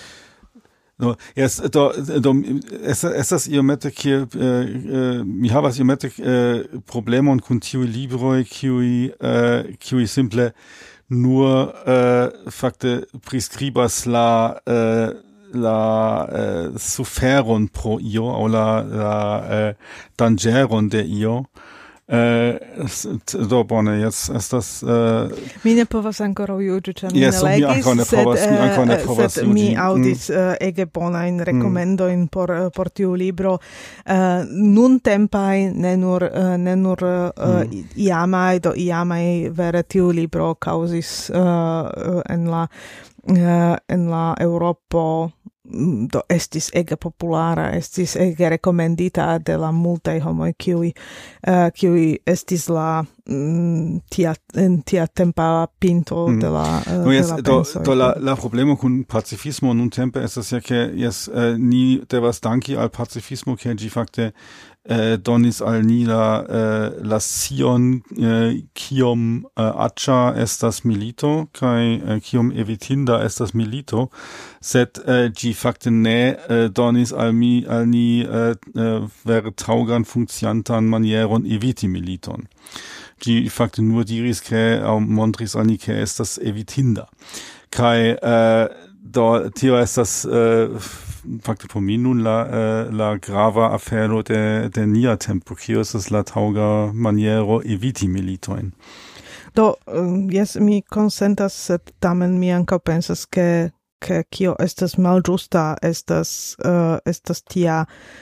No, yes, do, do, es, estas iomete kiel, uh, uh, mi havas iomete uh, problemon kun tiuj libroj, kiuj, uh, kiuj simple nur uh, fakte priskribas la... Uh, la eh, suferon pro io o la, la eh, dangeron de io eh, do bone, jetzt ist das eh, mi ne povas ankoraŭ juĝi, ĉar mi yes, ne legis, mi sed, povas, mi ankoraŭ ne povas sed mi aŭdis mm. uh, ege bonajn rekomendojn mm. por, por tiu libro uh, nuntempaj, ne nur, uh, ne nur uh, mm. iamaj, do iamaj vere tiu libro kaŭzis uh, en la uh, en la Eŭropo do estis ege populara, estis ege rekomendita de la multaj homoj kiuj uh, kiuj estis la mm, tia en tia tempa pinto mm. de la uh, no, yes, de la do, pensoj. do la, la problemo kun pacifismo nuntempe estas ja ke yes, uh, ni devas danki al pacifismo ke ĝi fakte Uh, donis al ni la, uh, la sion uh, kiom uh, accia estas milito kai uh, kiom evitinda estas milito, sed uh, gi fakte ne uh, donis al mi al ni uh, uh, vere taŭgan funkciantan manieron eviti militon. Gi fakte nur diris ke aŭ montris al ni ke estas evitinda. Kai uh, do tio estas uh, fakte por mi nun la, uh, la grava afero de, de nia tempo, kio estas la taŭga maniero eviti militojn. Do, um, yes, mi konsentas, sed tamen mi ankaŭ pensas, ke ke kio estas malĝusta estas uh, estas tia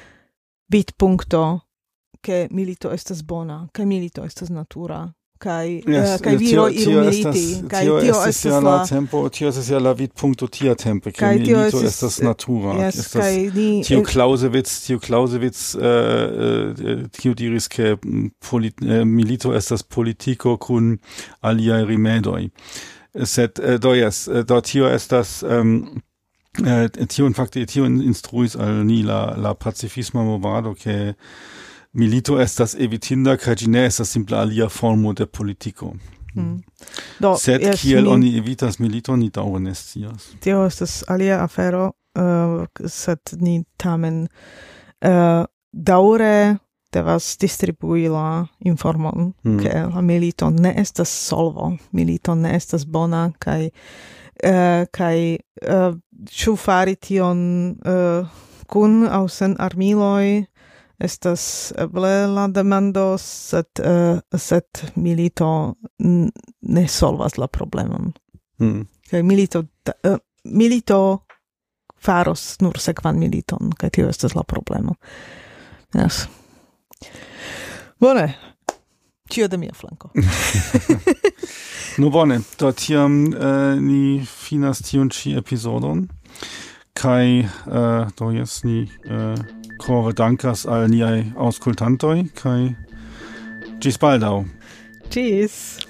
vidpunkto, ke milito estas bona, ke milito estas natura. Kai yes, uh, kai viro iru militi, kai tio estas ja la tempo, tio estas ja la vidpunkto tia tempo, kai milito estas natura. Yes, estas kai ni tio Clausewitz, tio Clausewitz uh, uh, tio diris ke polit, uh, milito estas politiko kun aliaj rimedoj. Sed uh, do yes, uh, do tio estas um, uh, tio in fakte tio instruis al ni la la pacifisma movado ke milito estas evitinda, kaj ĝi ne estas simple alia formo de politiko. Mm. Do, sed yes, kiel mi... oni evitas militon, ni daŭre ne scias. Tio estas alia afero, uh, sed ni tamen uh, daŭre devas distribui la informon, mm. ke la milito ne estas solvo, milito ne estas bona, kaj uh, kaj uh, ĉu fari tion uh, kun aŭ sen armiloj, estas eble la demando, sed, uh, sed milito n- ne solvas la problemon. Mm. Kaj milito, uh, milito faros nur sekvan militon, kaj tio estas la problemo. Yes. Bone, ĉio de mia flanko. No bone, do tiam uh, ni finas tiun ĉi epizodon, kaj uh, do jes ni uh, kore dankas al niaj aŭskultantoj, kaj ĝis baldaŭ. Tschüss.